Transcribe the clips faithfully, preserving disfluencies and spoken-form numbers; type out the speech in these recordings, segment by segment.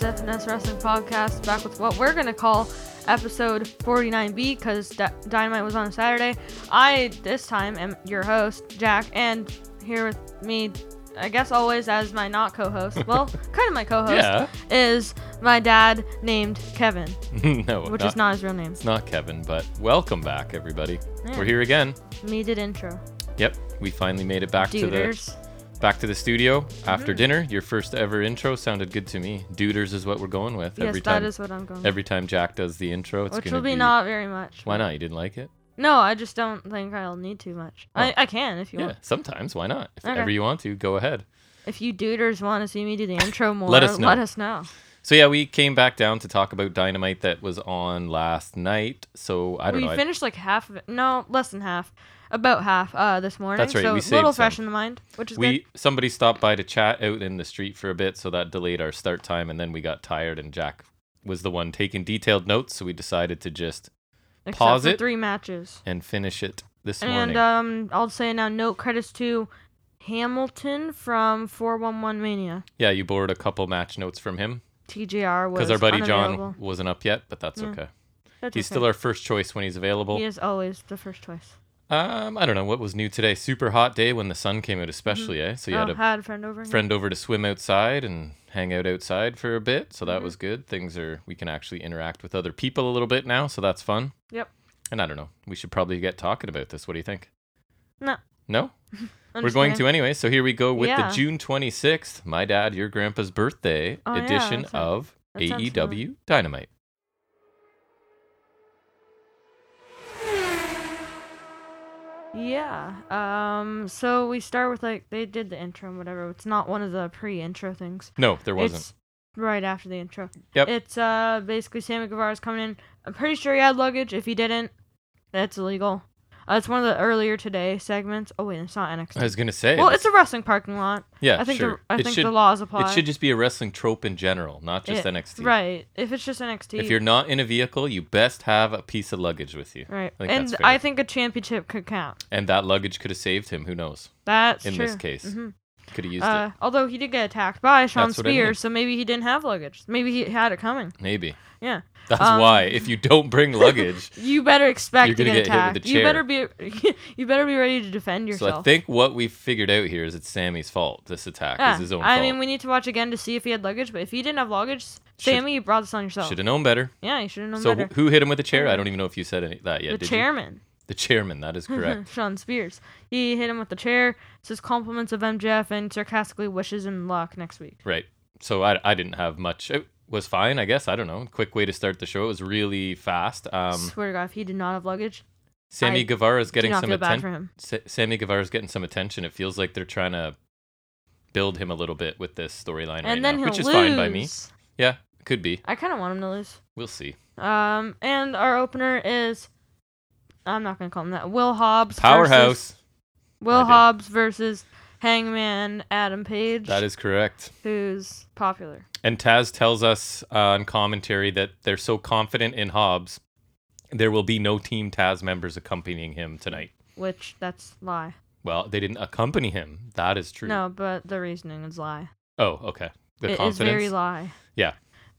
F N S Wrestling Podcast, back with what we're going to call episode forty-nine B, because D- Dynamite was on a Saturday. I, this time, am your host, Jack, and here with me, I guess always as my not co-host, well, kind of my co-host, yeah. is my dad named Kevin. no, Which not, is not his real name. It's not Kevin, but welcome back, everybody. Yeah. We're here again. Needed intro. Yep, we finally made it back Duders. to the back to the studio after Mhm. dinner. Your first ever intro sounded good to me. Duders is what we're going with. Yes, every time, that is what I'm going Every time Jack does the intro, it's Which gonna will be, be not very much. Why not? You didn't like it? No, I just don't think I'll need too much. Oh. I, I can if you Yeah, want. sometimes. Why not? If Okay. ever you want to, go ahead. If you duders want to see me do the intro more, Let us know. Let us know. So yeah, we came back down to talk about Dynamite that was on last night. So I don't we know. I- finished like half of it. No, less than half. About half uh, this morning. That's right, So we a little saved fresh some. in the mind, which is we good. somebody stopped by to chat out in the street for a bit, so that delayed our start time, and then we got tired, and Jack was the one taking detailed notes, so we decided to just Except pause for it three matches. and finish it this And morning. um, I'll say now, note credits to Hamilton from four one one Mania. yeah, you borrowed a couple match notes from him T J R was because our buddy unavailable. John wasn't up yet, but that's Yeah. okay. That's He's okay. still our first choice when he's available. He is always the first choice. Um, I don't know what was new today. Super hot day when the sun came out, especially, eh? So you oh, had a had a friend over. friend over to swim outside and hang out outside for a bit, so that Mhm. was good. Things are we can actually interact with other people a little bit now, so that's fun. Yep. And I don't know, we should probably get talking about this. What do you think? No. No? I'm We're just going kidding. to anyway. So here we go with Yeah. the June twenty-sixth, my dad, your grandpa's birthday Oh, yeah, edition that's right. of That sounds A E W Dynamite. Yeah. Um. So we start with like they did the intro and whatever. It's not one of the pre-intro things. No, there wasn't. It's right after the intro. Yep. It's uh basically Sammy Guevara's coming in. I'm pretty sure he had luggage. If he didn't, that's illegal. Uh, it's one of the earlier today segments. Oh wait, it's not N X T. I was gonna say. well, this- it's a wrestling parking lot. yeah, I think sure. the I it think should the laws apply. it should just be a wrestling trope in general, not just Yeah, N X T. Right. If it's just N X T. If you're not in a vehicle, you best have a piece of luggage with you. right. I think And that's fair. I think a championship could count. And that luggage could have saved him. Who knows? That's In true. this case. Mhm. Could have used Uh, although he did get attacked by Sean That's what I mean. Spears, so maybe he didn't have luggage. Maybe he had it coming. it. Maybe. Yeah. That's Um, why. If you don't bring luggage. You better expect You're to gonna get get hit with attacked. a You chair. better be you better be ready to defend So yourself. I think what we figured out here is it's Sammy's fault. This attack yeah. is his own I fault. mean, we need to watch again to see if he had luggage, but if he didn't have luggage, Sammy, you brought this on yourself. Should have known better. Yeah, you should have known So better. wh- who hit him with a chair? I don't even know if you said any, that yet. the did chairman. You? The chairman. That is correct. Sean Spears. He hit him with the chair, says compliments of M J F, and sarcastically wishes him luck next week. Right. So I, I didn't have much. It was fine, I guess. I don't know. Quick way to start the show. It was really fast. Um, Swear to God, if he did not have luggage, Sammy I Guevara is do getting not some feel bad for attention. him. Sa- Sammy Guevara is getting some attention. It feels like they're trying to build him a little bit with this storyline right And then now, he'll which is lose. fine by me. Yeah, could be. I kind of want him to lose. We'll see. Um, and our opener is, I'm not gonna call him that. Will Hobbs. Versus, Powerhouse. Will I did. Hobbs versus Hangman Adam Page. That is correct. who's popular. And Taz tells us uh, on commentary that they're so confident in Hobbs, there will be no Team Taz members accompanying him tonight. Which that's lie. Well, they didn't accompany him. That is true. No, but the reasoning is lie. Oh, okay. The It is confidence. very lie. Yeah.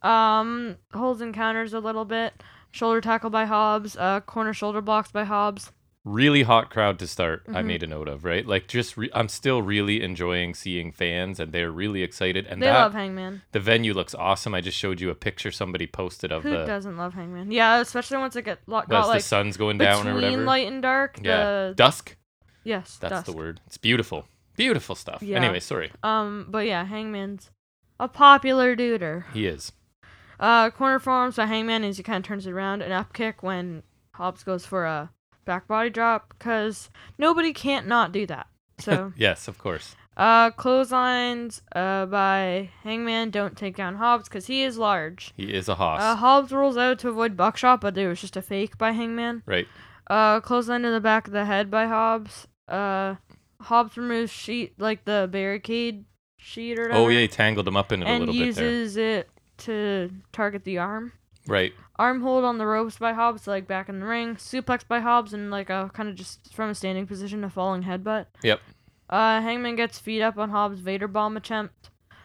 Um, holds and counters a little bit. Shoulder tackle by Hobbs. Uh, corner shoulder blocks by Hobbs. Really hot crowd to start. I Mhm. made a note of, right? Like, just re- I'm still really enjoying seeing fans, and they're really excited. And They that love Hangman. the venue looks awesome. I just showed you a picture somebody posted of Who the doesn't love Hangman? Yeah, especially once it get lo- as got the like sun's going down or between whatever. light and dark. yeah, The, dusk. yes, That's dusk. the word. It's beautiful, beautiful stuff. Yeah. Anyway, sorry. Um, but yeah, Hangman's a popular duder. He is. Uh, corner forearms by Hangman as he kind of turns it around. An up kick when Hobbs goes for a back body drop because nobody can't not do that. So, Yes, of course. uh, clotheslines uh, by Hangman don't take down Hobbs because he is large. He is a hoss. Uh, Hobbs rolls out to avoid buckshot, but it was just a fake by Hangman. right. Uh, clothesline to the back of the head by Hobbs. Uh, Hobbs removes sheet like the barricade sheet or whatever. Oh yeah, he tangled him up in it a and little bit there. uses it to target the arm. Right. Arm hold on the ropes by Hobbs, like back in the ring. Suplex by Hobbs, and like a kind of just from a standing position, a falling headbutt. Yep. Uh, Hangman gets feet up on Hobbs' Vader bomb attempt.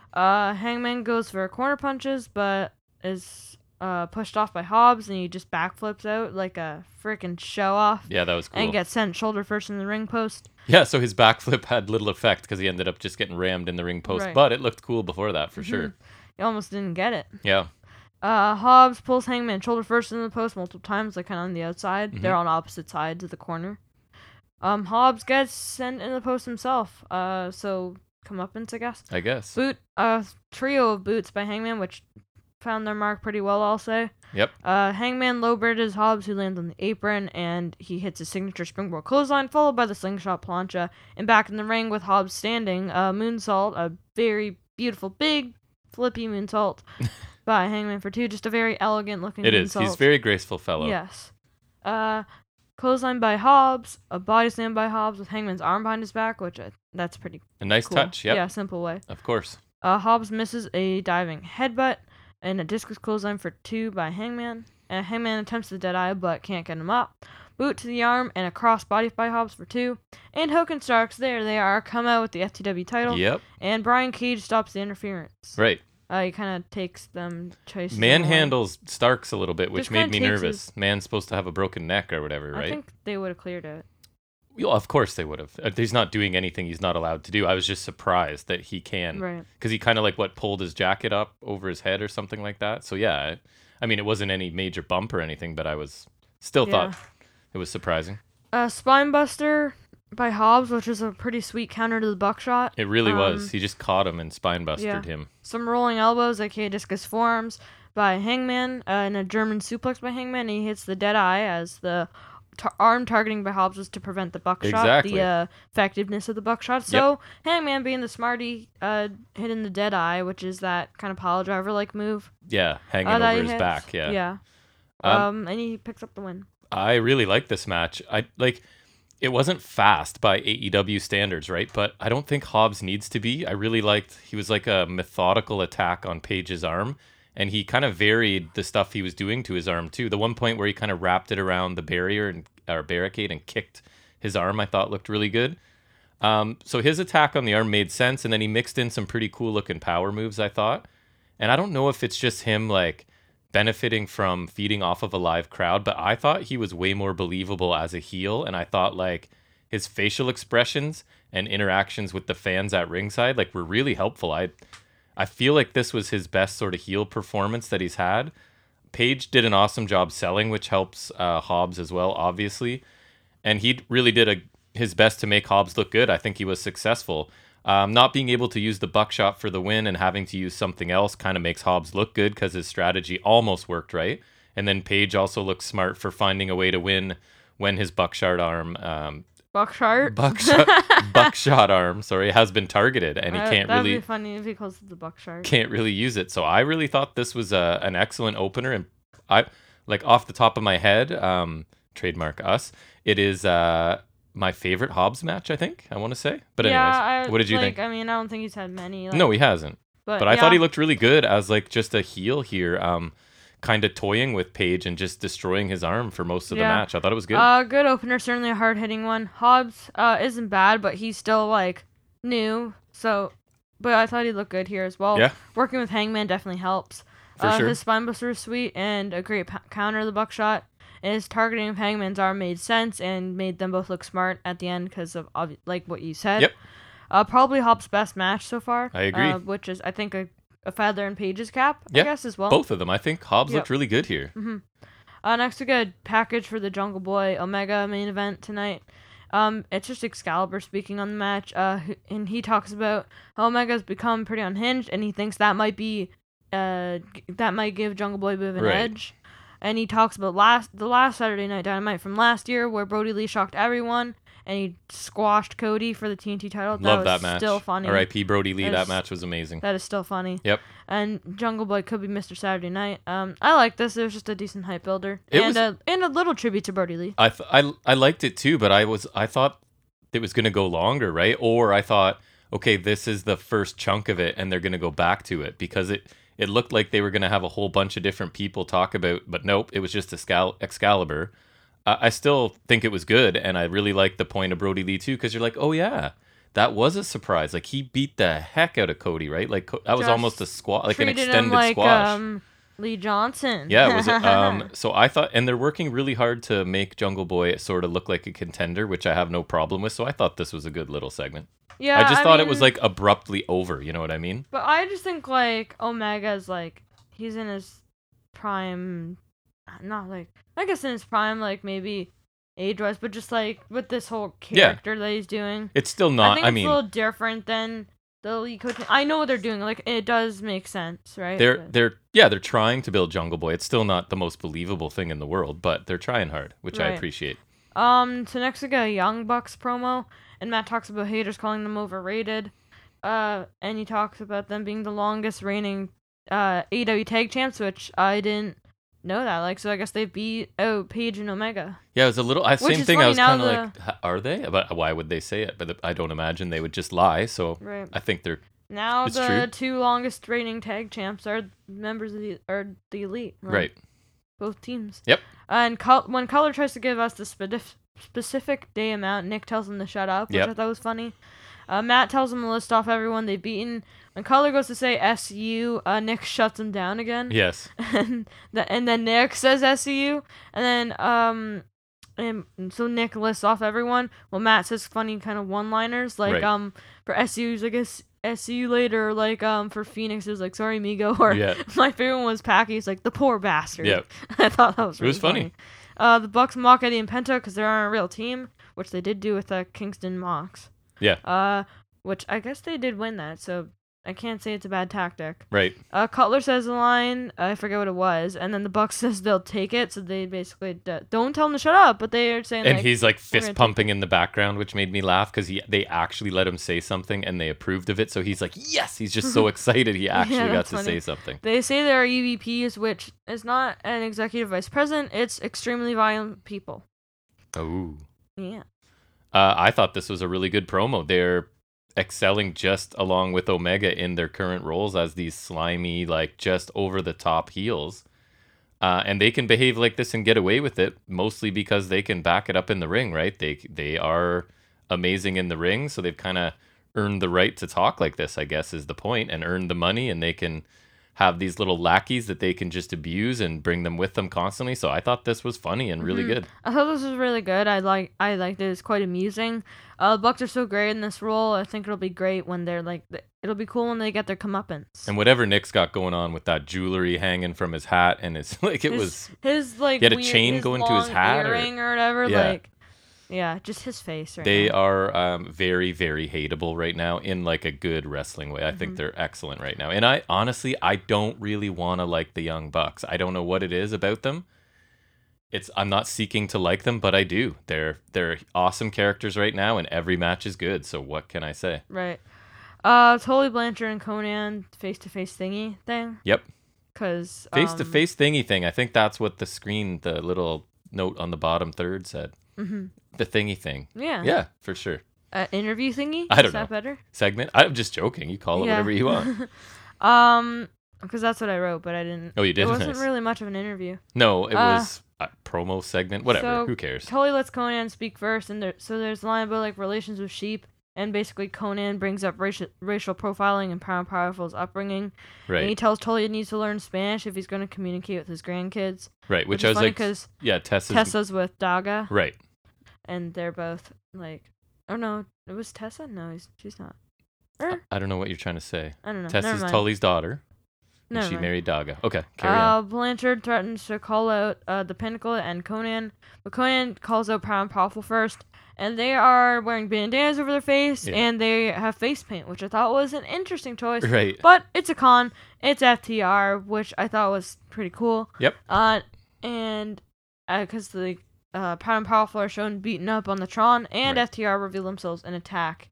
Uh, Hangman goes for corner punches, but is uh, pushed off by Hobbs, and he just backflips out like a freaking show off. Yeah, that was cool. And gets sent shoulder first in the ring post. Yeah, so his backflip had little effect because he ended up just getting rammed in the ring post, Right. but it looked cool before that for Mhm. sure. He almost didn't get it. Yeah. Uh, Hobbs pulls Hangman shoulder first in the post multiple times, like kind of on the outside. Mhm. They're on opposite sides of the corner. Um, Hobbs gets sent in the post himself. Uh, so comeuppance, I guess. I guess. Boot, uh, trio of boots by Hangman, which found their mark pretty well, I'll say. Yep. Uh, Hangman lowbirds Hobbs, who lands on the apron, and he hits his signature springboard clothesline, followed by the slingshot plancha. And back in the ring with Hobbs standing, uh, moonsault, a very beautiful, big, flippy moonsault by Hangman for two. Just a very elegant looking It moonsault. is. He's a very graceful fellow. Yes. Uh, clothesline by Hobbs, a body slam by Hobbs with Hangman's arm behind his back, which I, that's pretty A nice cool. touch. Yep. Yeah, simple way. Of course. Uh, Hobbs misses a diving headbutt and a discus clothesline for two by Hangman. And Hangman attempts the Deadeye but can't get him up. Boot to the arm and a cross body by Hobbs for two. And Hook and Starks, there they are, come out with the F T W title. Yep. And Brian Cage stops the interference. Right. Uh, he kind of takes them, chases them away. Manhandles Starks a little bit, which Just made kinda me takes nervous. Man's supposed to have a broken neck or whatever, I right? think they would have cleared it. Well, of course they would have. Uh, He's not doing anything he's not allowed to do. I was just surprised that he can. Right. Because he kind of like, what, pulled his jacket up over his head or something like that. So, yeah. I, I mean, it wasn't any major bump or anything, but I was still Yeah. thought it was surprising. Uh, Spinebuster by Hobbs, which is a pretty sweet counter to the buckshot. It really Um, was. He just caught him and spine busted yeah. him. Some rolling elbows, aka discus forearms, by Hangman, uh, and a German suplex by Hangman. He hits the Deadeye as the tar- arm targeting by Hobbs was to prevent the buckshot, Exactly. the uh, effectiveness of the buckshot. So Hangman, being the smarty, uh, hitting the Deadeye, which is that kind of pile driver like move. Yeah, hanging uh, that over he his hits. back. Yeah. Yeah. Um, Um, and he picks up the win. I really like this match. I like it wasn't fast by A E W standards, right? But I don't think Hobbs needs to be. I really liked he was like a methodical attack on Page's arm, and he kind of varied the stuff he was doing to his arm too. The one point where he kind of wrapped it around the barrier and or barricade and kicked his arm, I thought looked really good. Um, so his attack on the arm made sense, and then he mixed in some pretty cool looking power moves, I thought. And I don't know if it's just him like benefiting from feeding off of a live crowd, but I thought he was way more believable as a heel, and I thought like his facial expressions and interactions with the fans at ringside like were really helpful. I I feel like this was his best sort of heel performance that he's had. Page did an awesome job selling, which helps uh, Hobbs as well, obviously, and he really did a his best to make Hobbs look good. I think he was successful. Um, not being able to use the buckshot for the win and having to use something else kind of makes Hobbs look good because his strategy almost worked right. And then Page also looks smart for finding a way to win when his buckshot arm, um, Buckshot? buckshot, buckshot arm, sorry, has been targeted and he Uh, can't that'd really be funny if he calls it the Buckshot. can't really use it. So I really thought this was a, an excellent opener, and I like off the top of my head, um, trademark us. It is uh, my favorite Hobbs match, I think. I want to say, but anyways, yeah, I, what did you like, think? I mean, I don't think he's had many. Like, No, he hasn't. but, But I yeah. thought he looked really good as like just a heel here, um, kind of toying with Page and just destroying his arm for most of Yeah. the match. I thought it was good. Uh, good opener, certainly a hard hitting one. Hobbs uh isn't bad, but he's still like new. So, but I thought he looked good here as well. Yeah. Working with Hangman definitely helps. For uh, sure. His spinebuster was sweet and a great p- counter to the buckshot. And his targeting of Hangman's arm made sense and made them both look smart at the end because of obvi- like what you said. Yep. Uh, probably Hobbs' best match so far. I agree. Uh, which is I think a, a feather in Page's cap. Yeah, I guess as well. Both of them. I think Hobbs Yep. looked really good here. Uh, next we got a package for the Jungle Boy Omega main event tonight. Um, it's just Excalibur speaking on the match. Uh, h- and he talks about how Omega's become pretty unhinged, and he thinks that might be, uh, g- that might give Jungle Boy a bit of an Right. edge. And he talks about last the last Saturday Night Dynamite from last year, where Brody Lee shocked everyone, and he squashed Cody for the T N T title. Love was that match. Still funny. R I P Brody Lee. That That is- match was amazing. That is still funny. Yep. And Jungle Boy could be Mister Saturday Night. Um, I like this. It was just a decent hype builder, It and was- a and a little tribute to Brody Lee. I, th- I I liked it too, but I was I thought it was gonna go longer, right? Or I thought, okay, this is the first chunk of it, and they're gonna go back to it because it it looked like they were gonna have a whole bunch of different people talk about, but nope, it was just Excal- Excalibur. Uh, I still think it was good, and I really liked the point of Brody Lee too, because you're like, oh yeah, that was a surprise. Like he beat the heck out of Cody, right? Like Co- that was Just almost a squash, like an Treated him extended like squash. um, Lee Johnson. Yeah, it was. Um, so I thought, and they're working really hard to make Jungle Boy sort of look like a contender, which I have no problem with. So I thought this was a good little segment. yeah. I just thought it was mean, like abruptly over. You know what I mean? But I just think like Omega's like he's in his prime, not like I guess in his prime, like maybe age wise, but just like with this whole Yeah. character that he's doing. It's still I not. think I, it's mean, a little different than the elite coaching. I know what they're doing. Like it does make sense, right? they're But- they're yeah they're trying to build Jungle Boy. It's still not the most believable thing in the world, but they're trying hard, which I Right. appreciate. Um, so next we got a Young Bucks promo, and Matt talks about haters calling them overrated. Uh, and he talks about them being the longest reigning uh A E W tag champs, which I didn't know that. Like, so I guess they beat out Paige and Omega. Yeah, it was a little. I, Which same is thing. I funny was now kind of the- like, "H- are they? But why would they say it? But I don't imagine they would just lie. So Right. I think they're Now It's the true. two longest reigning tag champs are members of the are the elite. like, right. Both teams. Yep. And Col- when Color tries to give us the spedif- specific day amount, Nick tells him to shut up, which Yep. I thought was funny. Uh, Matt tells him to list off everyone they've beaten. When Color goes to say S U, uh, Nick shuts him down again. Yes. and the, and then Nick says S C U, and then um, and so Nick lists off everyone. Well, Matt says funny kind of one-liners like Right. um for S U, he's like S see you later. Like um for Phoenix, it was like sorry Migo. Or Yeah. my favorite one was Packy. He's like the poor bastard. Yep. I thought that was It really was funny. Uh, the Bucks mock Eddie and Penta because they're on a real team, which they did do with the Kingston Mox. Yeah. Uh, which I guess they did win that, so I can't say it's a bad tactic. Right. Uh, Cutler says a line, I forget what it was, and then the Bucks says they'll take it, so they basically d- don't tell him to shut up, but they are saying And like, he's like we're gonna fist take pumping in the background, which made me laugh because he they actually let him say something and they approved of it. So he's like, yes, he's just so excited he actually got that's to funny. say something. They say there are E V Ps, which is not an executive vice president, it's extremely violent people. Oh. Yeah. Uh, I thought this was a really good promo. They're excelling just along with Omega in their current roles as these slimy, like just over the top heels. Uh, and they can behave like this and get away with it, mostly because they can back it up in the ring, right? They they are amazing in the ring, so they've kind of earned the right to talk like this, I guess, is the point, and earned the money, and they can have these little lackeys that they can just abuse and bring them with them constantly. So I thought this was funny and really Mhm. good. I thought this was really good. I like I liked it. It's quite amusing. Uh, the Bucks are so great in this role. I think it'll be great when they're like. th- It'll be cool when they get their comeuppance. And whatever Nick's got going on with that jewelry hanging from his hat, and it's like it his, was his like he had a weird- chain his going to his long hat or- earring or, whatever. Yeah. Like, yeah, just his face. Right they now. are um, very, very hateable right now in like a good wrestling way. I Mm-hmm. think they're excellent right now. And I honestly, I don't really want to like the Young Bucks. I don't know what it is about them. It's I'm not seeking to like them, but I do. They're they're awesome characters right now, and every match is good. So what can I say? Right. Uh, Tully Blanchard and Conan face to face thingy thing. Yep, Cause face to um, face thingy thing. I think that's what the screen, the little note on the bottom third said. mhm. The thingy thing. Yeah. Yeah, for sure. Uh, interview thingy. I don't Is that know. better? Segment. I'm just joking. You call it Yeah. whatever you want. um, because that's what I wrote, but I didn't. Oh, you did? It wasn't Nice. really much of an interview. No, it Uh, was a promo segment. Whatever. so- Who cares? Tully lets Conan speak first, and there, so there's a line about like relations with sheep, and basically Conan brings up racial racial profiling and Power Powerful's upbringing, and he Right. tells Tully he needs to learn Spanish if he's going to communicate with his grandkids. Right. Which, Which, I is was funny like, because yeah, Tessa's. Tessa's with Daga, Right. and they're both like, oh no, it was Tessa. No, he's, she's not. Or, I don't know what you're trying to say. I don't know. Tessa's Never mind. Tully's daughter. And Never she mind. married Daga. Okay, carry on. Uh, Blanchard threatens to call out uh, the Pinnacle and Conan, but Conan calls out Power and Powerful first, and they are wearing bandanas over their face, Yeah. and they have face paint, which I thought was an interesting choice. Right. But it's a con. It's F T R, which I thought was pretty cool. Yep. Uh, and because the uh, Power and Powerful are shown beaten up on the Tron, and Right. F T R reveal themselves and attack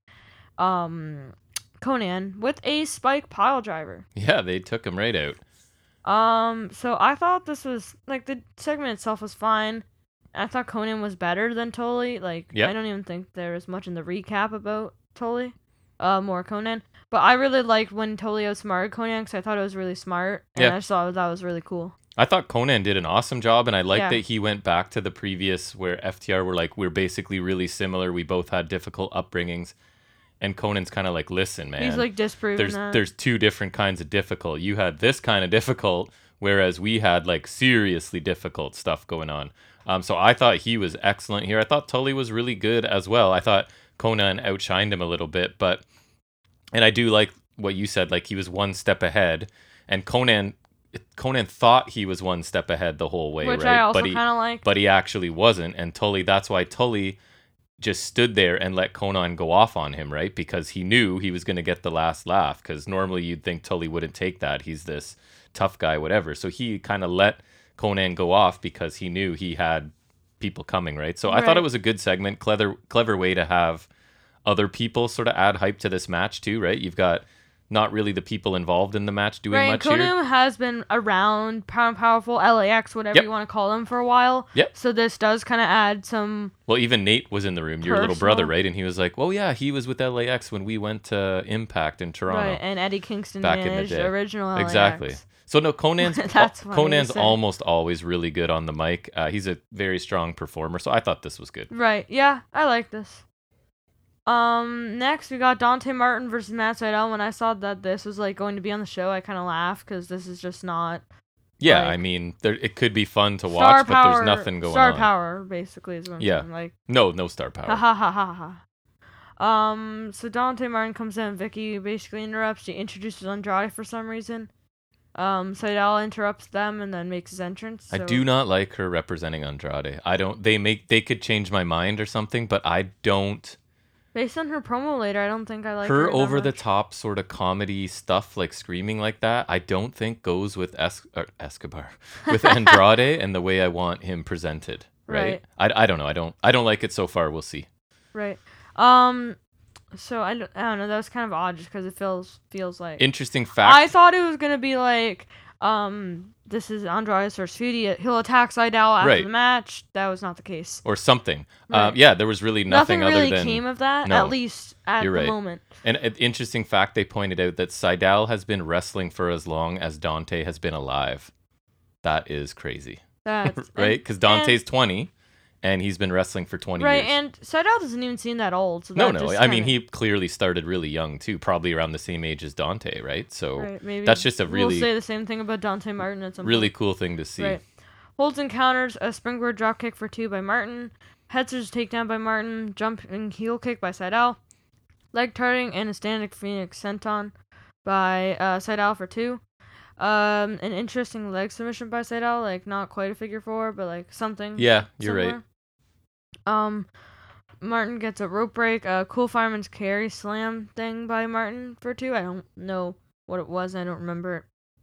um, Conan with a spike pile driver. Yeah, they took him right out. Um, so I thought this was like the segment itself was fine. I thought Conan was better than Tully. Like Yep. I don't even think there was much in the recap about Tully. Uh, more Conan. But I really liked when Tully outsmarted Conan because I thought it was really smart, and Yeah. I just thought that was really cool. I thought Conan did an awesome job, and I like Yeah. that he went back to the previous where F T R were like, we're basically really similar. We both had difficult upbringings. And Conan's kind of like, listen, man. He's like disproving There's that. there's two different kinds of difficult. You had this kind of difficult, whereas we had like seriously difficult stuff going on. Um, so I thought he was excellent here. I thought Tully was really good as well. I thought Conan outshined him a little bit, but and I do like what you said, like he was one step ahead, and Conan Conan thought he was one step ahead the whole way, Which right? I also but he kind of like. but he actually wasn't, and Tully. That's why Tully just stood there and let Conan go off on him, right? Because he knew he was going to get the last laugh. Because normally you'd think Tully wouldn't take that. He's this tough guy, whatever. So he kind of let Conan go off because he knew he had people coming, right? So Right. I thought it was a good segment, clever, clever way to have other people sort of add hype to this match too, right? You've got not really the people involved in the match doing Right, much Conan here. has been around Pound Powerful, L A X, whatever Yep. you want to call them, for a while. Yep. So this does kind of add some. Well, even Nate was in the room, your little Personal. brother, right? And he was like, "Well, yeah, he was with L A X when we went to Impact in Toronto." Right, and Eddie Kingston Back in the managed day. original L A X. Exactly. So no, Conan's That's funny to Conan's say. almost always really good on the mic. Uh, he's a very strong performer, so I thought this was good. Right, yeah, I like this. Um, next we got Dante Martin versus Matt Sydal. When I saw that this was like going to be on the show, I kind of laughed because this is just not Yeah, Like- I mean, there it could be fun to star watch, but power. there's nothing going star on. power, basically, is what I'm Yeah. saying. Like, No, no star ha power. ha ha ha ha. Um, so Dante Martin comes in, Vicky basically interrupts. She introduces Andrade for some reason. Um, Sydal interrupts them and then makes his entrance. I so- do not like her representing Andrade. I don't. They make they could change my mind or something, but I don't. Based on her promo later, I don't think I like her. her that over the much. top sort of comedy stuff, like screaming like that, I don't think goes with es- or Escobar, with Andrade and the way I want him presented. Right? I, I don't know. I don't. I don't like it so far. We'll see. Right. Um. So I don't, I don't know. That was kind of odd, just because it feels feels like. Interesting fact. I thought it was gonna be like, um, this is Andrade versus Feudy. He'll attack Sydal after Right. the match. That was not the case. or something. Right. Um, yeah, there was really nothing, Nothing really other than. came of that, No. at least at You're the right. moment. And an interesting fact they pointed out that Sydal has been wrestling for as long as Dante has been alive. That is crazy, That's right? Because Dante's twenty, and he's been wrestling for twenty right, years. and Sydal doesn't even seem that old. So No, that no. just I mean, kinda- he clearly started really young too, probably around the same age as Dante, right? So Right, maybe that's just a really, We'll say the same thing about Dante Martin at some really point. cool thing to see. Right. Holds and counters a springboard drop kick for two by Martin. Head scissors takedown by Martin. Jumping heel kick by Sydal. Leg turning and a standing Phoenix senton by uh, Sydal for two. Um, an interesting leg submission by Sydal, like not quite a figure four, but like something. Yeah, you're right. similar. Um, Martin gets a rope break. A cool fireman's carry slam thing by Martin for two. I don't know what it was. I don't remember it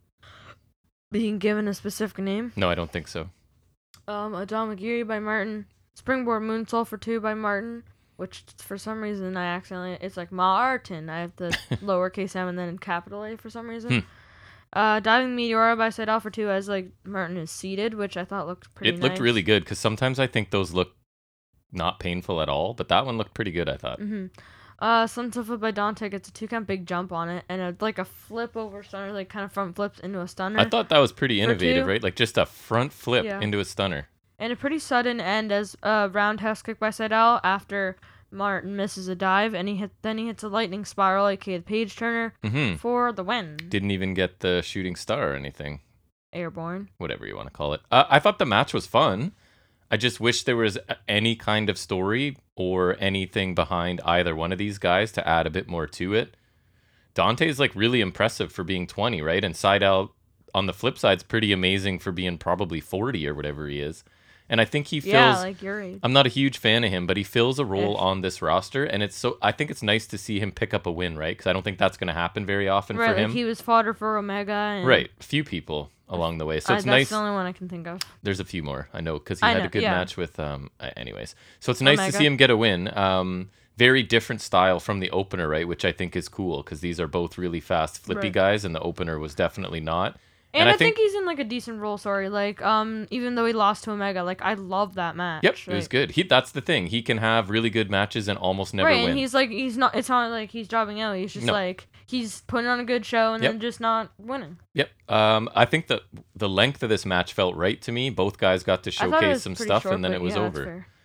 being given a specific name. No, I don't think so. Um, a Damagiri by Martin. Springboard moonsault for two by Martin. Which for some reason I accidentally it's like Martin. I have the lowercase m and then capital A for some reason. Hmm. Uh, diving Meteora by Sydal for two as like Martin is seated, which I thought looked pretty. It looked nice. really good because sometimes I think those look not painful at all, but that one looked pretty good, I thought. Mm-hmm. Uh, Sunset Flip by Dante gets a two count big jump on it, and a, like a flip over stunner, like kind of front flips into a stunner. I thought that was pretty For innovative, two? right? Like just a front flip Yeah. into a stunner. And a pretty sudden end as a roundhouse kick by Sydal after Martin misses a dive, and he hit then he hits a lightning spiral, aka the page turner, hmm for the win. Didn't even get the shooting star or anything, Airborne. whatever you want to call it. Uh, I thought the match was fun. I just wish there was a- any kind of story or anything behind either one of these guys to add a bit more to it. Dante's like really impressive for being twenty, right? And Sydal, on the flip side, is pretty amazing for being probably forty or whatever he is. And I think he fills. Yeah, like your age. I'm not a huge fan of him, but he fills a role Ish. on this roster, and it's so. I think it's nice to see him pick up a win, right? Because I don't think that's going to happen very often Right, for like him. he was fodder for Omega. And Right, a few people along the way, so I- it's that's nice. the only one I can think of. There's a few more, I know, because he I had know, a good yeah. match with. Um, a- anyways, so it's nice to Omega. see him get a win. Um, very different style from the opener, right? Which I think is cool because these are both really fast, flippy Right. guys, and the opener was definitely not. And, I, think, he's in like a decent role. Sorry, like um, even though he lost to Omega, like I love that match. Yep, it like- was good. He that's the thing. He can have really good matches and almost never right, win. and he's like he's not. It's not like he's dropping out. He's just No. like he's putting on a good show and Yep. then just not winning. Yep. Um, I think that the length of this match felt right to me. Both guys got to I thought it showcase was some pretty stuff, short, and then but it was yeah, that's over. fair.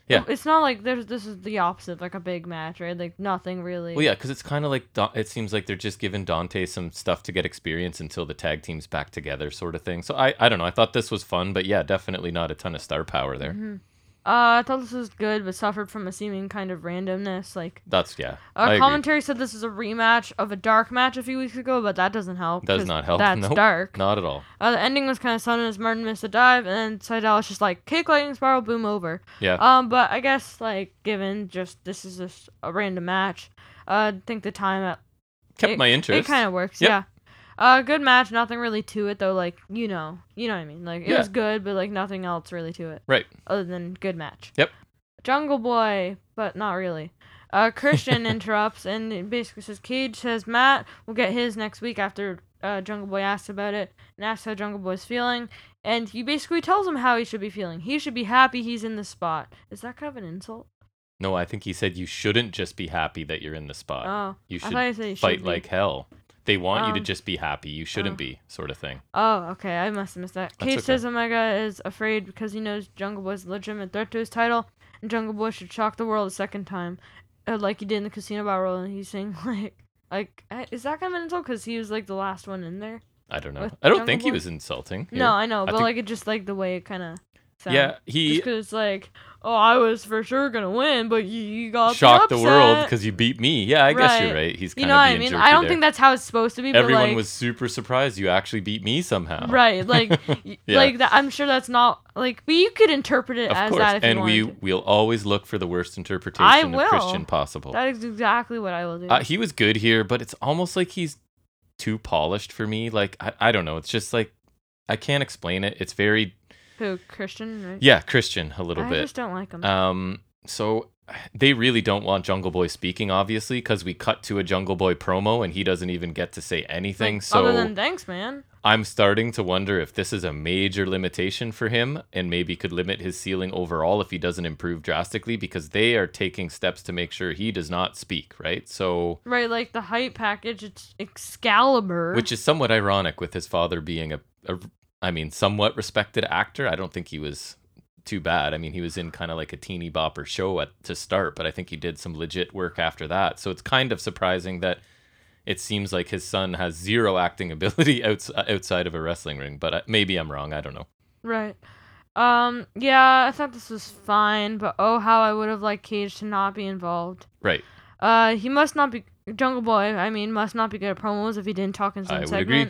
Yeah. It's not like there's this is the opposite, like a big match, right? Like nothing really. Well, yeah, because it's kind of like Da- it seems like they're just giving Dante some stuff to get experience until the tag team's back together, sort of thing. So I, I don't know. I thought this was fun, but yeah, definitely not a ton of star power there. Mm-hmm. Uh, I thought this was good, but suffered from a seeming kind of randomness. Like That's yeah. uh, I commentary said this is a rematch of a dark match a few weeks ago, but that doesn't help. Does 'cause not help. That's Nope, dark. Not at all. Uh, the ending was kind of sudden as Martin missed a dive, and then Seidel was just like kick, lightning spiral, boom, over. Yeah. Um, but I guess like given just this is just a random match, uh, I think the time at Kept it, my interest. It kind of works. Yep. Yeah. Uh, good match. Nothing really to it though. Like you know, you know what I mean. Like it Yeah. was good, but like nothing else really to it. Right. Other than good match. Yep. Jungle Boy, but not really. Uh, Christian interrupts and it basically says, Cage says Matt will get his next week after uh, Jungle Boy asks about it and asks how Jungle Boy's feeling. And he basically tells him how he should be feeling. He should be happy he's in the spot. Is that kind of an insult? No, I think he said you shouldn't just be happy that you're in the spot. Oh, You I should thought he said he fight should be. like hell. They want you to Um, just be happy. You shouldn't oh. be, sort of thing. Oh, okay. I must have missed that. That's Cage okay. says Omega is afraid because he knows Jungle Boy's a legitimate threat to his title, and Jungle Boy should shock the world a second time, uh, like he did in the Casino Battle Royal. And he's saying like, like, uh, is that kind of an insult? Because he was like the last one in there. I don't know. with I don't Jungle think he Boy? was insulting. here. No, I know, but think- like it just like the way it kind of sounds. Yeah, he Just because like, oh, I was for sure gonna win, but you, you got shocked the world upset. because you beat me. Yeah, I guess you're Right. right. He's kind You know of what I being mean? jerky I don't there. think that's how it's supposed to be. But Everyone like, was super surprised you actually beat me somehow. right, like, y Yeah. like that. I'm sure that's not like, but you could interpret it Of as course, that if and you we wanted to. we'll always look for the worst interpretation I of will. Christian possible. That is exactly what I will do. Uh, he was good here, but it's almost like he's too polished for me. Like I, I don't know. It's just like I can't explain it. It's very Who, Christian, right? yeah Christian a little I bit. just don't like him. Um, so they really don't want Jungle Boy speaking, obviously, because we cut to a Jungle Boy promo and he doesn't even get to say anything. Like, so other than thanks, man. I'm starting to wonder if this is a major limitation for him and maybe could limit his ceiling overall if he doesn't improve drastically, because they are taking steps to make sure he does not speak, right? So, Right, like the hype package, it's Excalibur. which is somewhat ironic with his father being a, a I mean, somewhat respected actor. I don't think he was too bad. I mean, he was in kind of like a teeny bopper show at to start, but I think he did some legit work after that. So it's kind of surprising that it seems like his son has zero acting ability outs- outside of a wrestling ring, but uh, maybe I'm wrong. I don't know. Right. Um, yeah, I thought this was fine, but oh, how I would have liked Cage to not be involved. Right. Uh, he must not be Jungle Boy. I mean, must not be good at promos if he didn't talk in some I would segment. agree.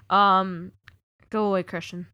Um, go away, Christian.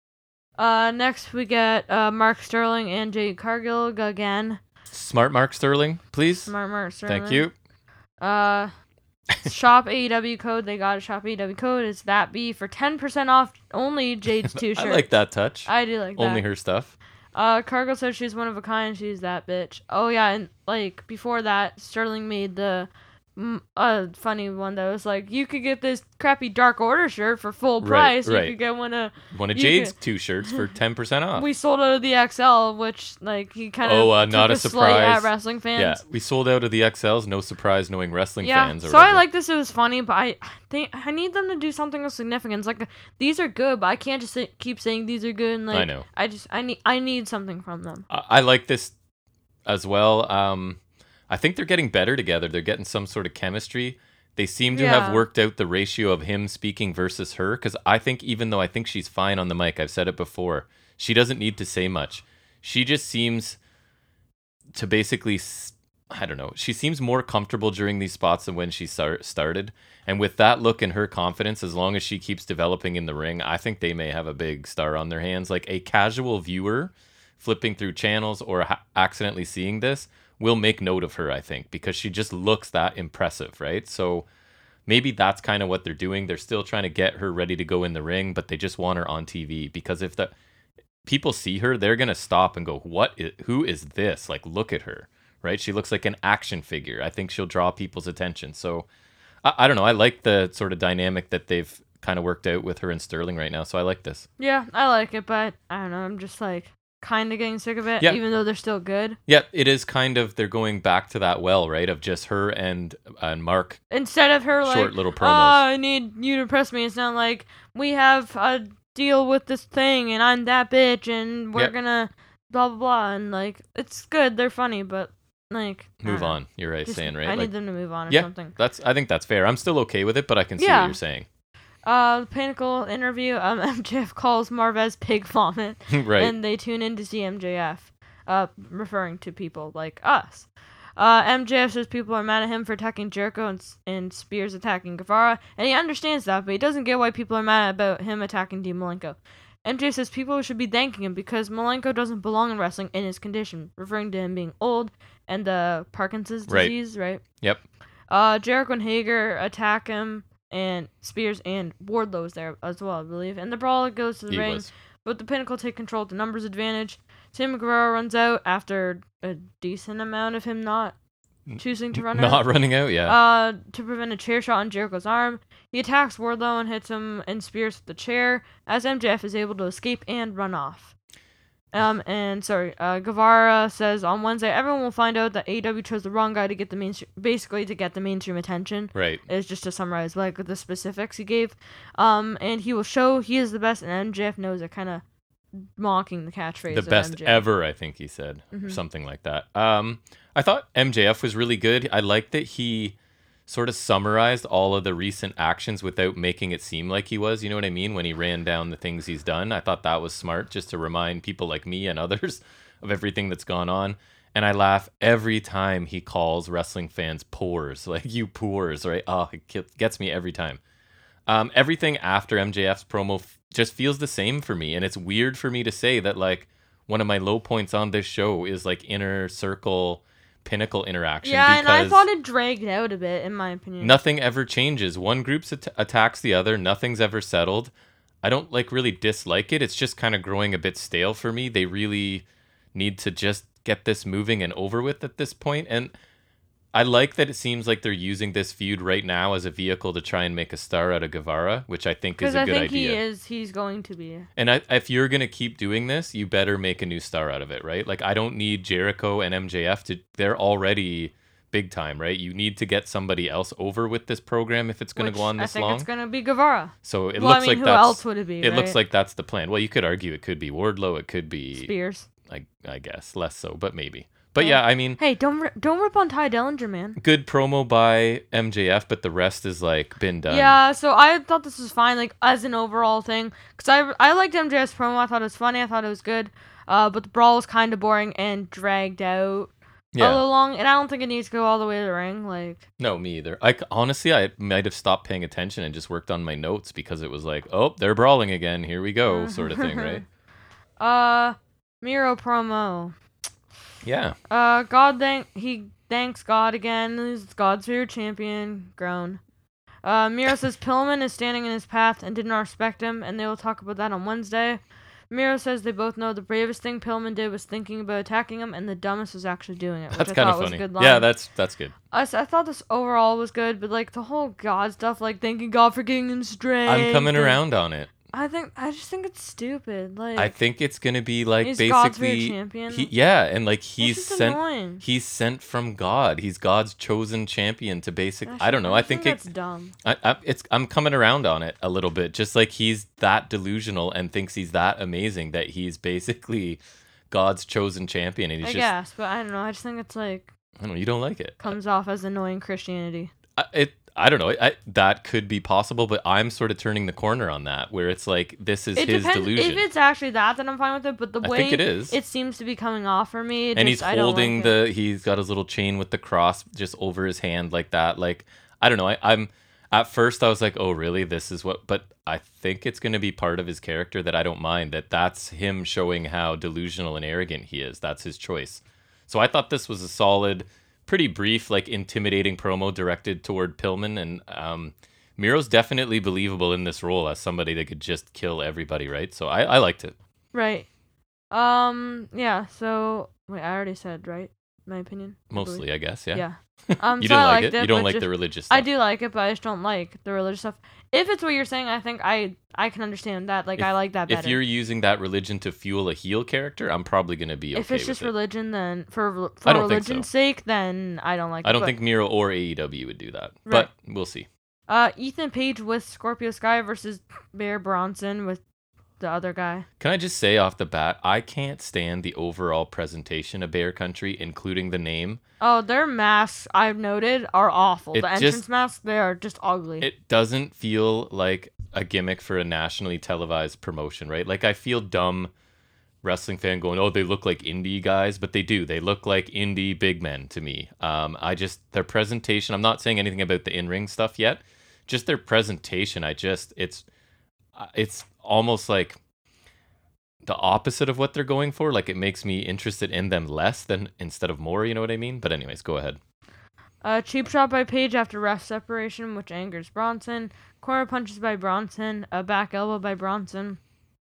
Uh, next we get uh Mark Sterling and Jade Cargill again. Smart Mark Sterling, please. Smart Mark Sterling. Thank you. Uh, shop A E W code. They got a shop A E W code. It's that B for ten percent off only Jade's two shirts. I like that touch. I do like that. Only her stuff. Uh, Cargill says she's one of a kind. She's that bitch. Oh yeah, and like before that, Sterling made the mm, uh funny one that was like, you could get this crappy Dark Order shirt for full Right, price. right. You could get one of. One of You Jade's could- two shirts for ten percent off. We sold out of the X L, which like he kind of Oh, uh, took not a a slight surprise. at wrestling fans. Yeah, we sold out of the X Ls. No surprise, knowing wrestling Yeah, fans. Or so I whatever. like this. It was funny, but I think I need them to do something of significance. Like these are good, but I can't just say, keep saying these are good. And like I know. I just I need I need something from them. I, I like this as well. Um, I think they're getting better together. They're getting some sort of chemistry. They seem to Yeah. have worked out the ratio of him speaking versus her. Because I think even though I think she's fine on the mic, I've said it before, she doesn't need to say much. She just seems to basically, s- I don't know, she seems more comfortable during these spots than when she start, started. And with that look and her confidence, as long as she keeps developing in the ring, I think they may have a big star on their hands. Like a casual viewer flipping through channels or ha- accidentally seeing this will make note of her, I think, because she just looks that impressive, right? So maybe that's kind of what they're doing. They're still trying to get her ready to go in the ring, but they just want her on T V, because if the people see her, they're going to stop and go, "What is, who is this? Like, look at her." Right? She looks like an action figure. I think she'll draw people's attention. So I, I don't know. I like the sort of dynamic that they've kind of worked out with her and Sterling right now. So I like this. Yeah, I like it, but I don't know. I'm just like kind of getting sick of it, Yeah. even though they're still good. Yeah, it is kind of, they're going back to that well, right? Of just her and and Mark. Instead of her like, Short little oh, promos. I need you to press me. It's not like we have a deal with this thing, and I'm that bitch, and we're Yep. gonna blah blah blah, and like it's good. They're funny, but like Move uh, on. You're right, just, saying right. I like, need them to move on or yeah, something. that's. I think that's fair. I'm still okay with it, but I can see Yeah. what you're saying. Uh, the Pinnacle interview. Um, M J F calls Marvez pig vomit, Right. and they tune in to see M J F. Uh, referring to people like us. Uh, M J F says people are mad at him for attacking Jericho and, and Spears attacking Guevara, and he understands that, but he doesn't get why people are mad about him attacking Dean Malenko. M J F says people should be thanking him because Malenko doesn't belong in wrestling in his condition, referring to him being old and the Parkinson's Right. disease, right? Yep. Uh, Jericho and Hager attack him, and Spears and Wardlow's there as well, I believe. And the brawl goes to the He ring, was. but the Pinnacle take control of the numbers advantage. Tim Guerrero runs out after a decent amount of him not choosing to run Not out. running out, yeah. Uh, to prevent a chair shot on Jericho's arm. He attacks Wardlow and hits him and Spears with the chair, as M J F is able to escape and run off. Um, and sorry, uh, Guevara says on Wednesday everyone will find out that A E W chose the wrong guy to get the mainstream, basically to get the mainstream attention. Right. Is just to summarize like the specifics he gave. Um, and he will show he is the best, and M J F knows it, kind of mocking the catchphrase. The of best M J F. ever, I think he said, Mhm. or something like that. Um, I thought M J F was really good. I liked that he sort of summarized all of the recent actions without making it seem like he was. You know what I mean? When he ran down the things he's done, I thought that was smart, just to remind people like me and others of everything that's gone on. And I laugh every time he calls wrestling fans poors, like you poors, right? Oh, it gets me every time. Um, everything after M J F's promo f- just feels the same for me, and it's weird for me to say that like one of my low points on this show is like inner circle Pinnacle interaction. Yeah, and I because thought it dragged out a bit, in my opinion. nothing ever changes. One group at- attacks the other. Nothing's ever settled. I don't like really dislike it. It's just kind of growing a bit stale for me. They really need to just get this moving and over with at this point. And I like that it seems like they're using this feud right now as a vehicle to try and make a star out of Guevara, which I think is Because a I good think idea. he is. He's going to be. And I, if you're going to keep doing this, you better make a new star out of it, right? Like, I don't need Jericho and M J F to, they're already big time, right? You need to get somebody else over with this program if it's going to Which go on I this think long. it's going to be Guevara. So it Well, looks I mean, like who that's, else would it be? it looks right? like that's the plan. Well, you could argue it could be Wardlow, it could be Spears. I, I guess less so, but maybe. But yeah, I mean, Hey, don't ri- don't rip on Ty Dillinger, man. good promo by M J F, but the rest is like been done. Yeah, so I thought this was fine, like as an overall thing, because I I liked M J F's promo. I thought it was funny. I thought it was good. Uh, but the brawl was kind of boring and dragged out a Yeah. little long, and I don't think it needs to go all the way to the ring. Like, No, me either. I c- honestly, I might have stopped paying attention and just worked on my notes because it was like, oh, they're brawling again. Here we go, sort of thing, right? uh, Miro promo. Yeah. Uh, God thank he thanks God again. He's God's favorite champion. Groan. Uh, Miro says Pillman is standing in his path and did not respect him, and they will talk about that on Wednesday. Miro says they both know the bravest thing Pillman did was thinking about attacking him, and the dumbest was actually doing it. That's which I kind of thought was a funny. good line. Yeah, that's that's good. I, s- I thought this overall was good, but like the whole God stuff, like thanking God for giving him strength. I'm coming and- around on it. I think I just think it's stupid. Like I think it's gonna be like he's God's favorite basically, champion. he, yeah, and like It's he's just sent, annoying. he's sent from God. He's God's chosen champion to basic. Gosh, I don't know. I think it, that's dumb. I, I, it's I'm coming around on it a little bit. Just like he's that delusional and thinks he's that amazing that he's basically God's chosen champion, and he's I just guess, but I don't know. I just think it's like I don't know. You don't like it. comes off as annoying Christianity. I, it I don't know. I, that could be possible, but I'm sort of turning the corner on that, where it's like this is It his depends delusion. if it's actually that, then I'm fine with it. But the I way think it is. it seems to be coming off for me, it and just, he's I don't holding like it. the he's got his little chain with the cross just over his hand like that. Like I don't know. I, I'm at first I was like, oh really? This is what? But I think it's going to be part of his character that I don't mind. That that's him showing how delusional and arrogant he is. That's his choice. So I thought this was a solid, pretty brief, like intimidating promo directed toward Pillman, and um, Miro's definitely believable in this role as somebody that could just kill everybody, right? So I, I liked it. Right. Um. Yeah. So wait, I already said right. My opinion. I believe. Mostly, I guess. Yeah. Yeah. Um. You so didn't I like liked it. You don't but like just- the religious stuff. I do like it, but I just don't like the religious stuff. If it's what you're saying, I think I I can understand that. Like If- I like that better. If you're using that religion to fuel a heel character, I'm probably going to be okay if it's with just it. religion, then for for I don't think religion's so. sake, then I don't like. I it. don't But- think Miro or A E W would do that, Right. but we'll see. Uh, Ethan Page with Scorpio Sky versus Bear Bronson with the other guy. Can I just say off the bat, I can't stand the overall presentation of Bear Country, including the name. Oh, their masks, I've noted, are awful. It the entrance just- masks, they are just ugly. It doesn't feel like a gimmick for a nationally televised promotion, right? Like, I feel dumb wrestling fan going, oh, they look like indie guys, but they do. They look like indie big men to me. Um, I just, their presentation, I'm not saying anything about the in-ring stuff yet, just their presentation, I just, it's, uh, it's almost like the opposite of what they're going for. Like, it makes me interested in them less than instead of more, you know what I mean? But anyways, go ahead. Uh, cheap shot by Page after ref separation, which angers Bronson. Corner punches by Bronson. A back elbow by Bronson.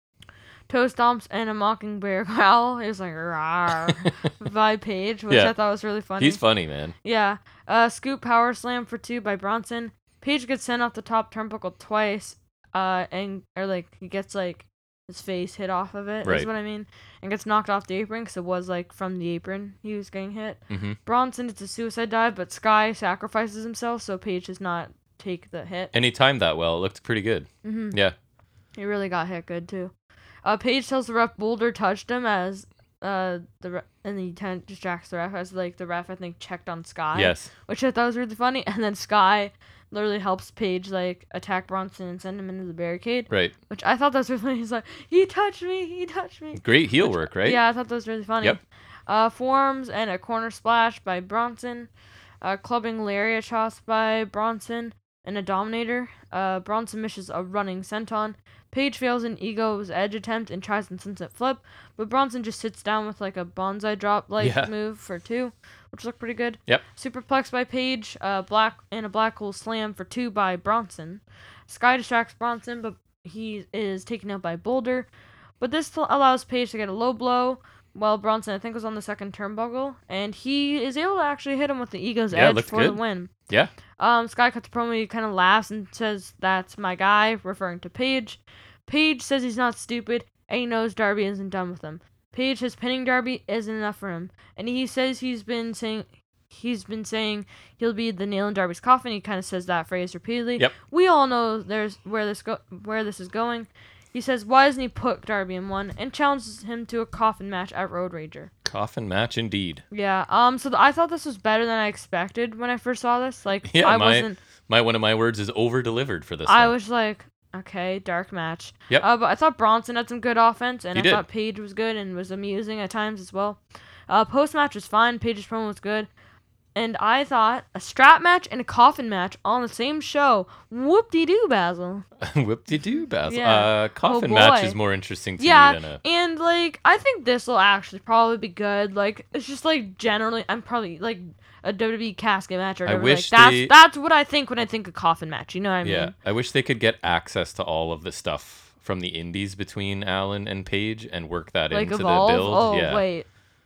Toe stomps and a mocking bear growl. It was like, rawr, by Page, which Yeah. I thought was really funny. He's funny, man. Yeah. Uh, scoop power slam for two by Bronson. Page gets sent off the top turnbuckle twice. Uh, and, or like, he gets like, his face hit off of it, Right. is what I mean. And gets knocked off the apron, because it was like from the apron he was getting hit. Mm-hmm. Bronson hits a suicide dive, but Sky sacrifices himself, so Page does not take the hit. And he timed that well. It looked pretty good. Mm-hmm. Yeah. He really got hit good, too. Uh, Page tells the ref Boulder touched him as, uh, the re- and he kind of distracts the ref as, like, the ref, I think, checked on Sky. Yes. Which I thought was really funny. And then Sky literally helps Page, like, attack Bronson and send him into the barricade. Right. Which I thought that was really funny. He's like, he touched me, he touched me. Great heel Which- work, right? Yeah, I thought that was really funny. Yep. Uh, forearms and a corner splash by Bronson. Uh, clubbing lariat shots by Bronson and a dominator. Uh, Bronson misses a running senton. Page fails an ego's edge attempt and tries a sunset flip, but Bronson just sits down with like a bonsai drop like Yeah. move for two, which looked pretty good. Yep. Superplex by Page, uh, black and a black hole slam for two by Bronson. Sky distracts Bronson, but he is taken out by Boulder. But this t- allows Page to get a low blow, while Bronson I think was on the second turnbuckle, and he is able to actually hit him with the ego's Yeah, it edge looked for the good. win. Yeah. Um, Sky cuts a promo, he kind of laughs and says, "That's my guy," referring to Page. Page says he's not stupid, and he knows Darby isn't done with him. Page says pinning Darby isn't enough for him, and he says he's been saying he's been saying he'll be the nail in Darby's coffin. He kind of says that phrase repeatedly. Yep. We all know there's where this go where this is going. He says, "Why doesn't he put Darby in one?" and challenges him to a coffin match at Road Rager. Coffin match indeed. Yeah. Um. So th- I thought this was better than I expected when I first saw this. Like, Yeah, I my- wasn't. My one of my words is over delivered for this I one. was like, okay, dark match. Yep. Uh, but I thought Bronson had some good offense, and He I did. thought Page was good and was amusing at times as well. Uh, post match was fine. Page's promo was good. And I thought a strap match and a coffin match on the same show. Whoop-de-doo, Basil. Whoop-de-doo, Basil. Yeah. Uh, coffin Oh, match boy. is more interesting to Yeah, me than a... and like I think this will actually probably be good. Like it's just like generally, I'm probably like a W W E casket match or I whatever. wish like, that's they- that's what I think when I think of coffin match. You know what I mean? Yeah, I wish they could get access to all of the stuff from the indies between Allen and Page and work that Like into evolve. the build. Oh yeah, wait.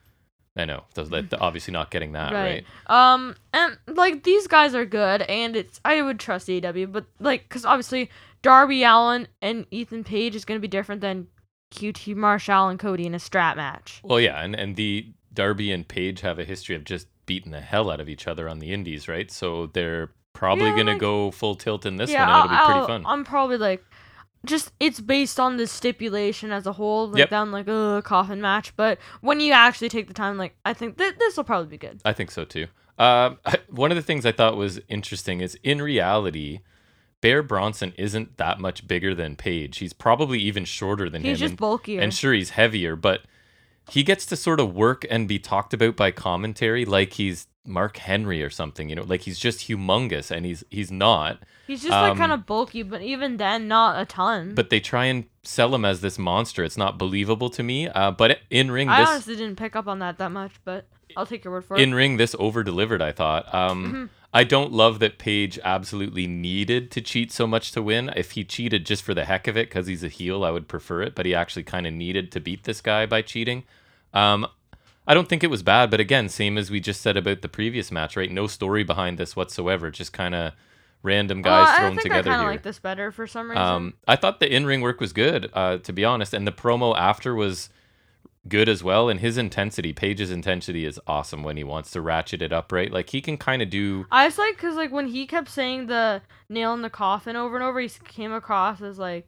I know. Those, like, obviously not getting that right. Um, and like these guys are good, and it's I would trust A E W, but like because obviously Darby Allin and Ethan Page is gonna be different than Q T Marshall and Cody in a strap match. Well, yeah, and, and the Darby and Page have a history of just beating the hell out of each other on the indies, right? So they're probably Yeah, gonna like- go full tilt in this yeah, one, and it'll be I'll- pretty I'll- fun. I'm probably like, just it's based on the stipulation as a whole. Like Yep. down like a coffin match, but when you actually take the time, like I think th- this will probably be good. I think so too. Um, one of the things I thought was interesting is in reality, Bear Bronson isn't that much bigger than Page. He's probably even shorter than He's him. just and, bulkier. and sure, he's heavier, but he gets to sort of work and be talked about by commentary like he's Mark Henry or something. You know, like he's just humongous, and he's he's not. He's just like um, kind of bulky, but even then, not a ton. But they try and sell him as this monster. It's not believable to me. Uh, but in ring, I this honestly didn't pick up on that that much, but I'll take your word for it. in ring this over delivered. I thought. Um, Mm-hmm. I don't love that Page absolutely needed to cheat so much to win. If he cheated just for the heck of it because he's a heel, I would prefer it. But he actually kind of needed to beat this guy by cheating. Um, I don't think it was bad, but again, same as we just said about the previous match, right? No story behind this whatsoever. Just kind of random guys well, thrown I think together I kind of here. like this better for some reason. Um, I thought the in-ring work was good, uh, to be honest, and the promo after was good as well. And his intensity, Page's intensity, is awesome when he wants to ratchet it up, right? Like he can kind of do. I was like, cause like when he kept saying the nail in the coffin over and over, he came across as like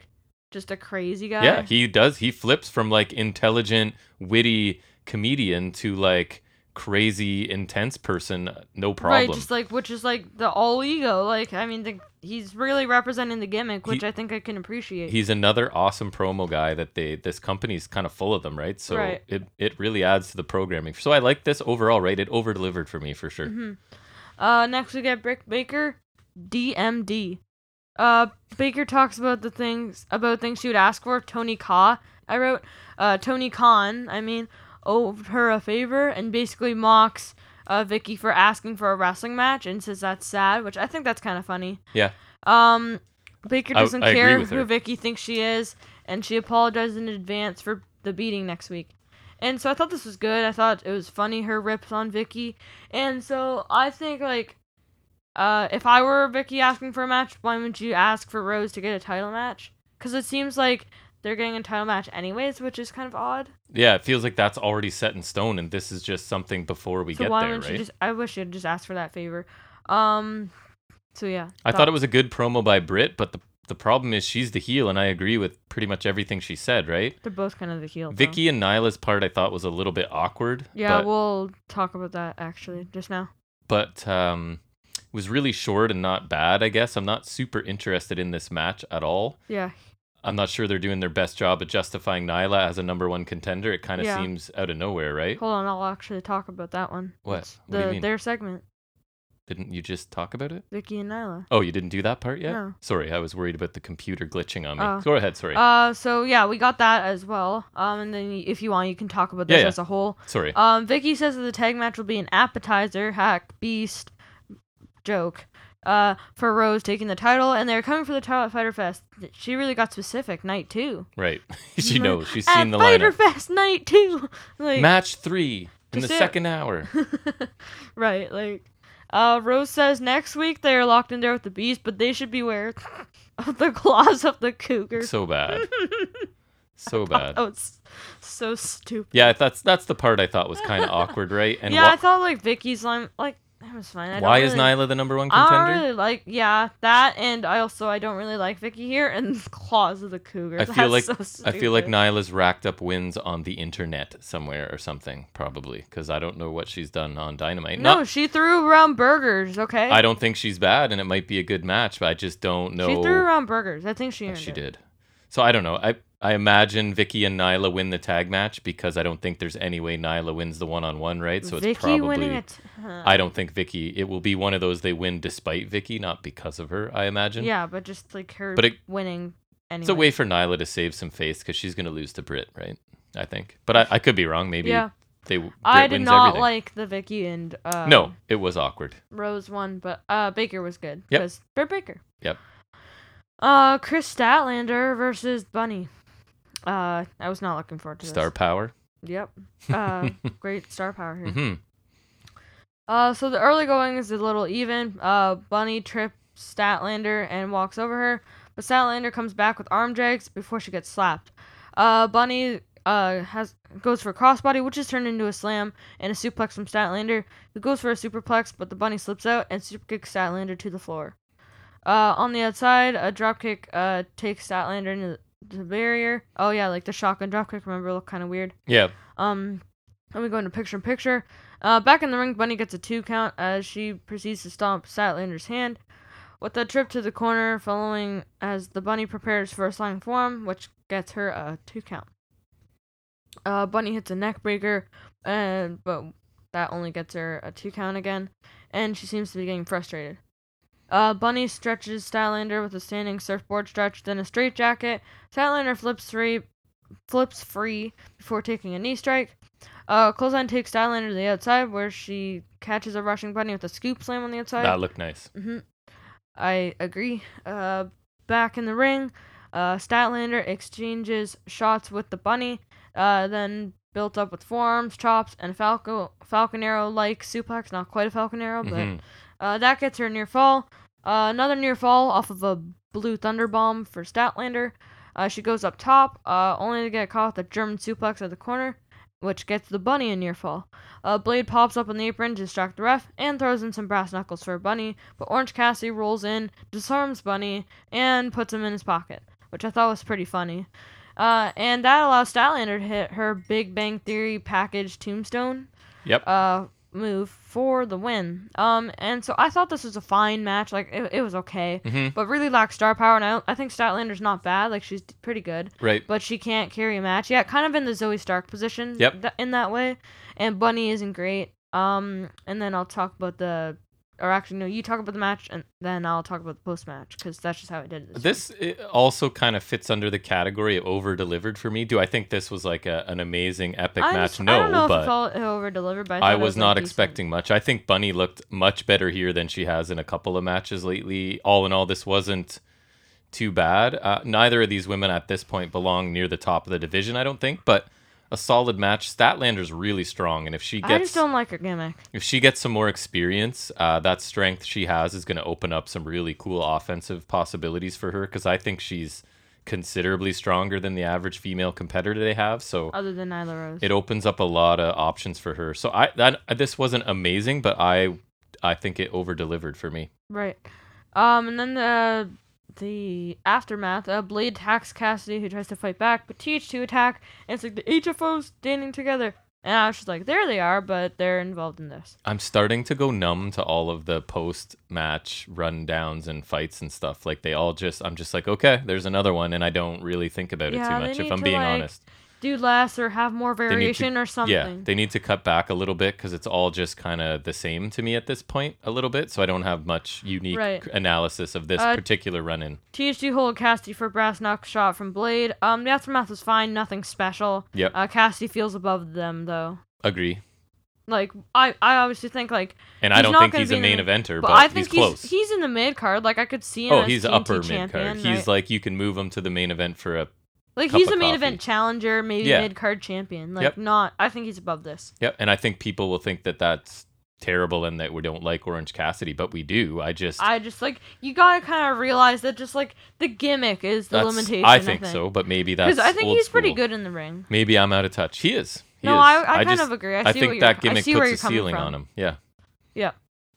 just a crazy guy. Yeah, he does. He flips from like intelligent, witty comedian to like crazy, intense person. No problem. Right, just like which is like the all ego. Like I mean, the, he's really representing the gimmick, which He- I think I can appreciate. He's another awesome promo guy that they this company's kind of full of them, right? So Right. it it really adds to the programming. So I like this overall, right? It over delivered for me for sure. Mm-hmm. Uh, next we get Britt Baker, D M D. Uh, Baker talks about the things about things she would ask for. Tony Khan, I wrote. Uh, Tony Khan, I mean, owed her a favor and basically mocks uh Vicky for asking for a wrestling match and says that's sad, which I think that's kind of funny. Yeah. Um, Baker I- doesn't I agree care with who her. Vicky thinks she is, and she apologizes in advance for the beating next week. And so I thought this was good. I thought it was funny, her rips on Vicky. And so I think, like, uh, if I were Vicky asking for a match, why wouldn't you ask for Rose to get a title match? Because it seems like they're getting a title match anyways, which is kind of odd. Yeah, it feels like that's already set in stone, and this is just something before we So get why there, wouldn't right? you just? I wish you'd just ask for that favor. Um, so yeah. I thought it was a good promo by Britt, but the the problem is she's the heel, and I agree with pretty much everything she said, right? They're both kind of the heel. though. Vicky and Nyla's part I thought was a little bit awkward. Yeah, but, we'll talk about that actually just now. but um, it was really short and not bad, I guess. I'm not super interested in this match at all. Yeah. I'm not sure they're doing their best job at justifying Nyla as a number one contender. It kind of Yeah. seems out of nowhere, right? Hold on, I'll actually talk about that one. What? It's What do you the mean? their segment, Didn't you just talk about it? Vicky and Nyla. Oh, you didn't do that part yet? No. Sorry, I was worried about the computer glitching on me. Oh. Go ahead, sorry. Uh, so yeah, we got that as well. Um, and then y- if you want, you can talk about this Yeah, yeah. as a whole. sorry. Um, Vicky says that the tag match will be an appetizer, hack, beast, joke, uh, for Rose taking the title, and they're coming for the title at Fighter Fest. She really got specific, night two. Right. she knows. She's At seen the Fighter lineup. Fest, night two. Like, Match three in the Just it. second hour. right, like, uh, Rose says next week they are locked in there with the Beast, but they should beware of the claws of the Cougar. So bad. So bad. Oh, it's so stupid. Yeah, that's that's the part I thought was kind of awkward, right? And yeah, wha- I thought like Vicky's line, like that was fine. I don't why is really- Nyla the number one I don't contender? really like, yeah, that, and I also I don't really like Vicky here, and claws of the Cougar. I feel like That's so I feel like stupid. Nyla's racked up wins on the internet somewhere or something, probably, because I don't know what she's done on Dynamite. No, Not, she threw around burgers. Okay, I don't think she's bad, and it might be a good match, but I just don't know. She threw around burgers. I think she Oh, earned she it. did. So I don't know. I I imagine Vicky and Nyla win the tag match because I don't think there's any way Nyla wins the one on one, right? So it's Vicky probably. winning it. Huh. I don't think Vicky. It will be one of those they win despite Vicky, not because of her. I imagine. Yeah, but just like her But it- winning anyway. It's a way for Nyla to save some face because she's going to lose to Britt, right? I think, but I, I could be wrong. Maybe Yeah. they. Britt I did wins not everything. like the Vicky and uh, No, it was awkward. Rose one, but uh, Baker was good. Yep. Because Britt Baker. Yep. Uh, Chris Statlander versus Bunny. Uh, I was not looking forward to Star this. power. Yep. Uh, great star power here. hmm Uh, so the early going is a little even. Uh, Bunny trips Statlander and walks over her, but Statlander comes back with arm drags before she gets slapped. Uh, Bunny uh has goes for a crossbody, which is turned into a slam and a suplex from Statlander, who goes for a superplex, but the Bunny slips out and superkicks Statlander to the floor. Uh, on the outside, a dropkick uh takes Statlander into the barrier. Oh yeah, like the shotgun dropkick. Remember, looked kind of weird. Yeah. Um, then we go into picture in picture. Uh, back in the ring, Bunny gets a two count as she proceeds to stomp Statlander's hand, with a trip to the corner following as the Bunny prepares for a sliding forearm, which gets her a two count. Uh, Bunny hits a neck breaker, and but that only gets her a two count again, and she seems to be getting frustrated. Uh, Bunny stretches Statlander with a standing surfboard stretch, then a straight jacket. Statlander flips free, flips free before taking a knee strike. Uh, Clothesline takes Statlander to the outside, where she catches a rushing Bunny with a scoop slam on the outside. That looked nice. hmm I agree. Uh, back in the ring, uh, Statlander exchanges shots with the Bunny, uh, then built up with forearms, chops, and Falco Falcon Arrow-like suplex. Not quite a Falcon Arrow, but Mhm. uh, that gets her a near fall. Uh, another near fall off of a blue thunder bomb for Statlander. Uh, she goes up top, uh, only to get caught with a German suplex at the corner, which gets the Bunny a near fall. Uh, Blade pops up on the apron to distract the ref and throws in some brass knuckles for Bunny, but Orange Cassidy rolls in, disarms Bunny, and puts him in his pocket. which I thought was pretty funny. Uh, and that allows Statlander to hit her Big Bang Theory package tombstone. Yep. Uh, move for the win. Um, and so I thought this was a fine match. Like it, it was okay, Mm-hmm. but really lacks star power. And I, I think Statlander's not bad. Like she's pretty good, Right. but she can't carry a match. Yeah, kind of in the Zoe Stark position. Yep. th- in that way. And Bunny isn't great. Um, and then I'll talk about the. Or actually, no, you talk about the match, and then I'll talk about the post-match, because that's just how I did it. This it also kind of fits under the category of over-delivered for me. Do I think this was like a, an amazing, epic I match? just- No, I don't know if but it felt over-delivered, but I, I thought it was like, not decent. expecting much. I think Bunny looked much better here than she has in a couple of matches lately. All in all, this wasn't too bad. Uh, neither of these women at this point belong near the top of the division, I don't think, but a solid match. Statlander's really strong, and if she I gets just don't like her gimmick. if she gets some more experience, uh, that strength she has is going to open up some really cool offensive possibilities for her, because I think she's considerably stronger than the average female competitor they have. So Other than Nyla Rose. it opens up a lot of options for her. So I that this wasn't amazing, but I I think it over delivered for me. Right. Um, and then the the aftermath. Uh, Blade attacks Cassidy, who tries to fight back, but T H two attack, and it's like the H F Os standing together. And I was just like, there they are, but they're involved in this. I'm starting to go numb to all of the post-match rundowns and fights and stuff. Like they all just, I'm just like, okay, there's another one, and I don't really think about it Yeah, too they much, if need I'm to, being like, honest. Do less or have more They need to- variation or something. Yeah, they need to cut back a little bit, because it's all just kind of the same to me at this point a little bit, so I don't have much unique Right. analysis of this Uh, particular run-in. T H two hold Cassidy for a brass knuck shot from Blade. Um, the aftermath was fine, nothing special. Yep. Uh, Cassidy feels above them though. Agree. Like I, I obviously think like. And I he's don't not think gonna he's be a in the main main- eventer, But, but, I think he's close. he's in the mid card. Like I could see him Oh, as he's T N T upper mid champion, card. He's right? like, you can move him to the main event for a Like cup he's of a main coffee. event challenger, maybe Yeah. mid card champion. Like Yep. not. I think he's above this. Yep, and I think people will think that that's terrible and that we don't like Orange Cassidy, but we do. I just I just like you gotta kind of realize that just like the gimmick is the that's, limitation. I think so, but maybe that's Because I think old he's pretty school. good in the ring. Maybe I'm out of touch. He is. He No, is. I, I, kind just, of agree. I, I see think what that you're, gimmick I see where puts you're a coming ceiling from. on him. Yeah, Yeah.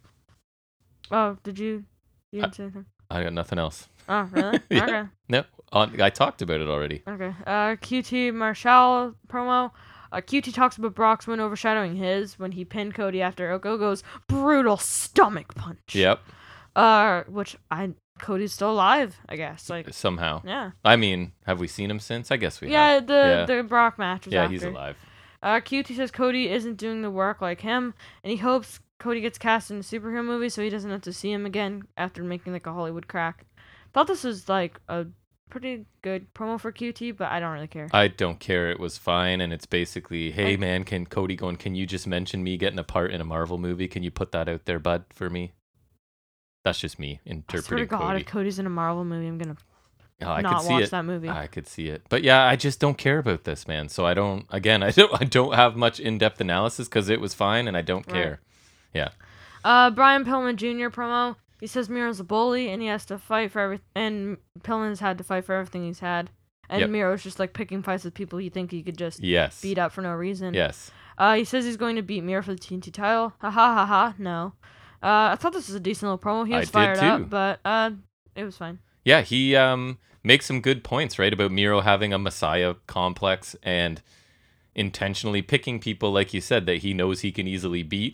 Oh, did you? You didn't I- say anything. I got nothing else. Oh, really? Yeah. Okay. No, on, I talked about it already. Okay. Uh, Q T Marshall promo. Uh, Q T talks about Brock's win overshadowing his when he pinned Cody after Ogogo's brutal stomach punch. Yep, Uh, which I Cody's still alive, I guess. Like, somehow. yeah. I mean, have we seen him since? I guess we Yeah, have. the Yeah. the Brock match was Yeah, after. he's alive. Uh, Q T says Cody isn't doing the work like him, and he hopes Cody gets cast in a superhero movie so he doesn't have to see him again after making like a Hollywood crack. Thought this was like a pretty good promo for Q T, but I don't really care. I don't care. It was fine, and it's basically, hey man, can Cody going? Can you just mention me getting a part in a Marvel movie? Can you put that out there, bud, for me? That's just me I swear to interpreting God, Cody. if Cody's in a Marvel movie, I'm gonna Oh, I not could see watch it. that movie. I could see it, but yeah, I just don't care about this, man. So I don't. Again, I don't. I don't have much in-depth analysis because it was fine, and I don't Right. care. Yeah. Uh, Brian Pillman Junior promo. He says Miro's a bully and he has to fight for everything. And Pillman's had to fight for everything he's had. And Yep. Miro's just like picking fights with people you think he could just Yes. beat up for no reason. Yes. Uh, he says he's going to beat Miro for the T N T title. Ha ha ha ha. No. Uh, I thought this was a decent little promo. He I was did fired too. up, but uh, it was fine. Yeah, he um makes some good points, right, about Miro having a Messiah complex and intentionally picking people, like you said, that he knows he can easily beat.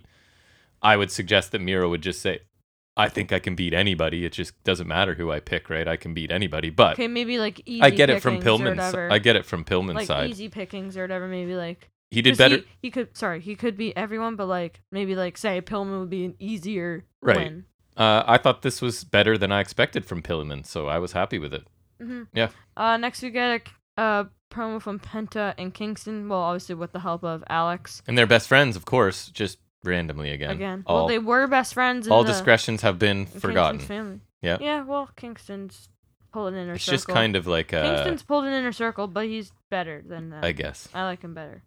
I would suggest that Miro would just say, I think I can beat anybody. It just doesn't matter who I pick, right? I can beat anybody. But Okay, maybe like easy I get it from pickings or Pillman's whatever. I get it from Pillman's like side. easy pickings or whatever. Maybe like He did 'cause better. He, he could sorry he could beat everyone, but like maybe like say Pillman would be an easier Right. win. Uh, I thought this was better than I expected from Pillman, so I was happy with it. Mm-hmm. Yeah. Uh, next we get a uh, promo from Penta and Kingston. Well, obviously with the help of Alex And they're best friends, of course, just randomly again. again. All, well, they were best friends. In all the, discretions have been in Kingston's forgotten. family. Yeah. Yeah. Well, Kingston's pulled an inner It's circle. just kind of like uh, Kingston's pulled an inner circle, but he's better than that. I guess. I like him better.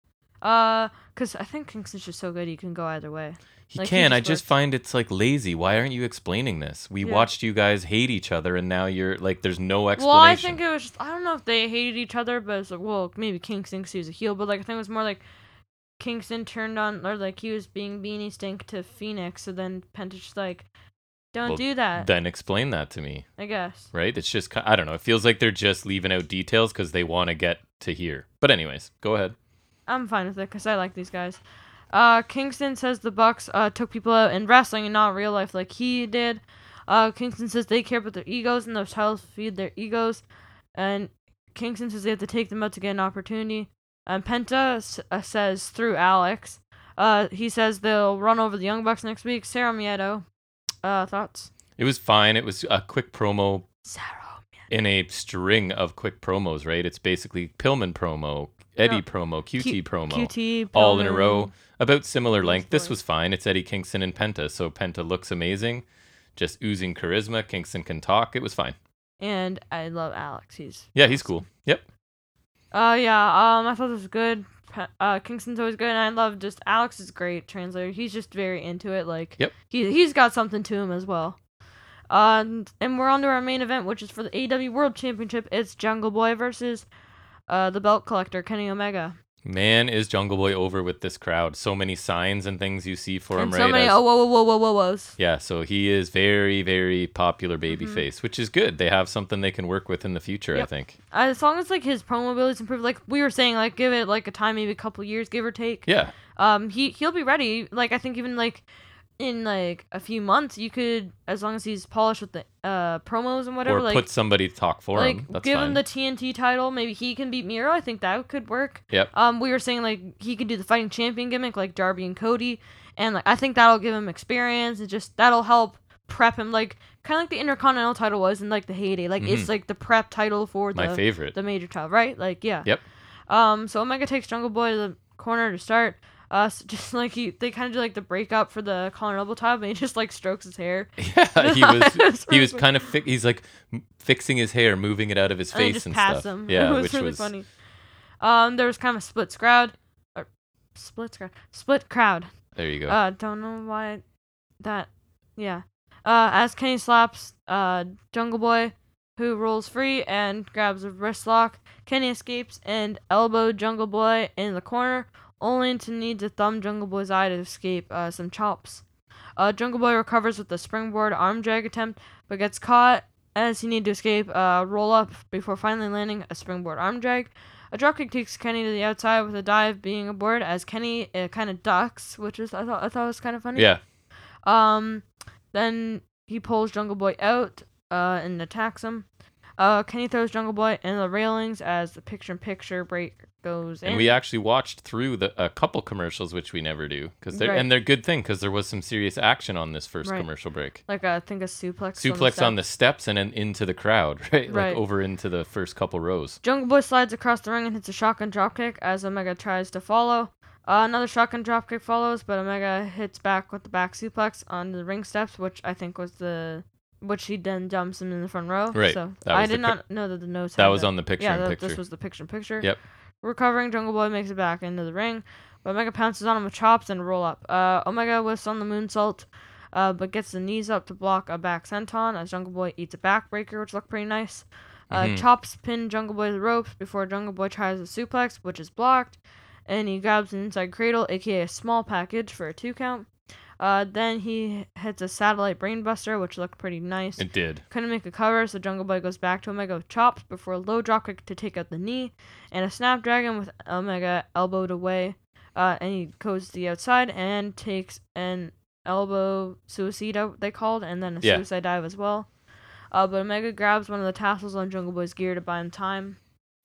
Uh, cause I think Kingston's just so good he can go either way. He Like, he can. I just just works. find it's like lazy. Why aren't you explaining this? We Yeah. watched you guys hate each other, and now you're like, there's no explanation. Well, I think it was. Just, I don't know if they hated each other, but it's like, well, maybe Kingston because he was a heel, but like I think it was more like Kingston turned on, or like he was being Beanie Stink to Phoenix, so then Penta just like Don't Well, do that. Then explain that to me. I guess. Right? It's just, I don't know. It feels like they're just leaving out details because they want to get to here. But anyways, go ahead. I'm fine with it because I like these guys. Uh, Kingston says the Bucks uh, took people out in wrestling and not real life like he did. Uh, Kingston says they care about their egos and those titles feed their egos. And Kingston says they have to take them out to get an opportunity. And Penta s- uh, says through Alex, uh, he says they'll run over the Young Bucks next week. Sarah Miedo, uh, thoughts? It was fine. It was a quick promo Sarah Miedo. in a string of quick promos, right? It's basically Pillman promo, Eddie No. promo, Q T Q- promo, QT, all in a Pillman. row, about similar Those length. This boys. was fine. It's Eddie Kingston and Penta, so Penta looks amazing, just oozing charisma. Kingston can talk. It was fine. And I love Alex. He's Yeah, he's awesome. cool. Yep. Uh, yeah. Um, I thought this was good. Pe- Uh, Kingston's always good, and I love just Alex is great translator. He's just very into it. Like, Yep. he he's got something to him as well. Uh, and, and we're on to our main event, which is for the A E W World Championship. It's Jungle Boy versus uh the belt collector Kenny Omega. Man, is Jungle Boy over with this crowd. So many signs and things you see for him, And right? so many as- oh whoa whoa whoa whoa whoa whoas. Yeah, so he is very, very popular Mm-hmm. babyface, which is good. They have something they can work with in the future, I Yep. think. Uh, as long as like his promo abilities improve, like we were saying, like give it like a time, maybe a couple years, give or take. Yeah. Um, he he'll be ready. Like I think even like in like a few months, you could, as long as he's polished with the uh promos and whatever, or like put somebody to talk for like him. That's give fine. him the T N T title. Maybe he can beat Miro. I think that could work. Yep. Um, we were saying like he could do the fighting champion gimmick like Darby and Cody, and like I think that'll give him experience and just that'll help prep him like kind of like the Intercontinental title was in like the heyday. Like it's Mhm. like the prep title for My the favorite. the major title, right? Like yeah. Yep. Um, so Omega takes Jungle Boy to the corner to start. Uh, s- just like he, they kind of do like the breakup for the collar elbow top, and he just like strokes his hair. Yeah, he was It's he really was funny. kind of fi- he's like m- fixing his hair, moving it out of his And they face just and pass stuff. him. Yeah, it was which really was funny. Um, there was kind of a split crowd, or split crowd, split crowd. there you go. Uh, don't know why that. Yeah. Uh, as Kenny slaps uh Jungle Boy, who rolls free and grabs a wrist lock. Kenny escapes and elbow Jungle Boy in the corner, only to need to thumb Jungle Boy's eye to escape uh, some chops. Uh, Jungle Boy recovers with the springboard arm drag attempt, but gets caught as he needs to escape. Uh, roll up before finally landing a springboard arm drag. A dropkick takes Kenny to the outside with a dive being aboard as Kenny uh, kind of ducks, which is I thought I thought was kind of funny. yeah. Um, then he pulls Jungle Boy out uh, and attacks him. Uh, Kenny throws Jungle Boy in the railings as the picture-in-picture break goes in. And we actually watched through the a couple commercials, which we never do, because they're Right. and they're good thing because there was some serious action on this first Right. commercial break. like I think a suplex. Suplex on the steps. steps and then into the crowd, right? Right. Like over into the first couple rows. Jungle Boy slides across the ring and hits a shotgun dropkick as Omega tries to follow. Uh, another shotgun dropkick follows, but Omega hits back with the back suplex on the ring steps, which I think was the which he then jumps him in the front row. Right. So That I was did the pic- not know that the nose. That had was that. on the picture Yeah, in that- picture. this was the picture in picture. Yep. Recovering, Jungle Boy makes it back into the ring, but Omega pounces on him with chops and a roll up. Uh, Omega whiffs on the moonsault, uh, but gets the knees up to block a back senton as Jungle Boy eats a backbreaker, which looked pretty nice. Uh, Mhm. Chops pin Jungle Boy to the ropes before Jungle Boy tries a suplex, which is blocked, and he grabs an inside cradle, aka a small package, for a two count. Uh, then he hits a satellite brainbuster, which looked pretty nice. It did. Couldn't make a cover, so Jungle Boy goes back to Omega with chops before a low dropkick to take out the knee, and a snapdragon with Omega elbowed away. Uh, and he goes to the outside and takes an elbow suicide, they called, and then a Yeah. suicide dive as well. Uh, but Omega grabs one of the tassels on Jungle Boy's gear to buy him time.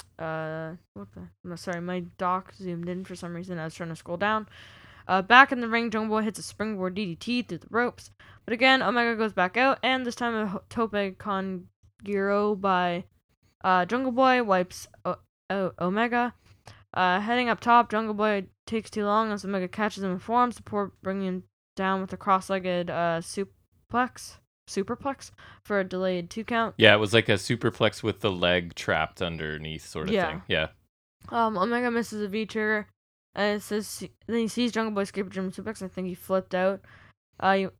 Uh, what the? I'm sorry, my dock zoomed in for some reason. I was trying to scroll down. Uh, back in the ring, Jungle Boy hits a springboard D D T through the ropes. But again, Omega goes back out, and this time a ho- tope con giro by uh, Jungle Boy wipes o- o- Omega. Uh, heading up top, Jungle Boy takes too long as Omega catches him in forearms before bringing him down with a cross-legged uh, suplex, superplex for a delayed two count. Yeah, it was like a superplex with the leg trapped underneath, sort of Yeah. thing. Yeah. Um, Omega misses a V trigger. And it says then he sees Jungle Boy escape a German suplex. I think he flipped out. Uh, you-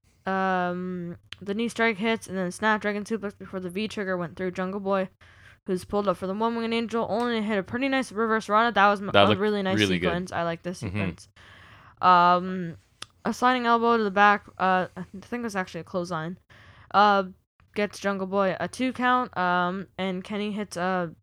um, the knee strike hits, and then a Snapdragon suplex before the V trigger went through Jungle Boy, who's pulled up for the one winged angel. Only to hit a pretty nice reverse rana. That was m- That a looked really nice really good. sequence. I like this Mhm. sequence. Um, a sliding elbow to the back. Uh, I think it was actually a clothesline. uh, gets Jungle Boy a two count. Um, and Kenny hits a,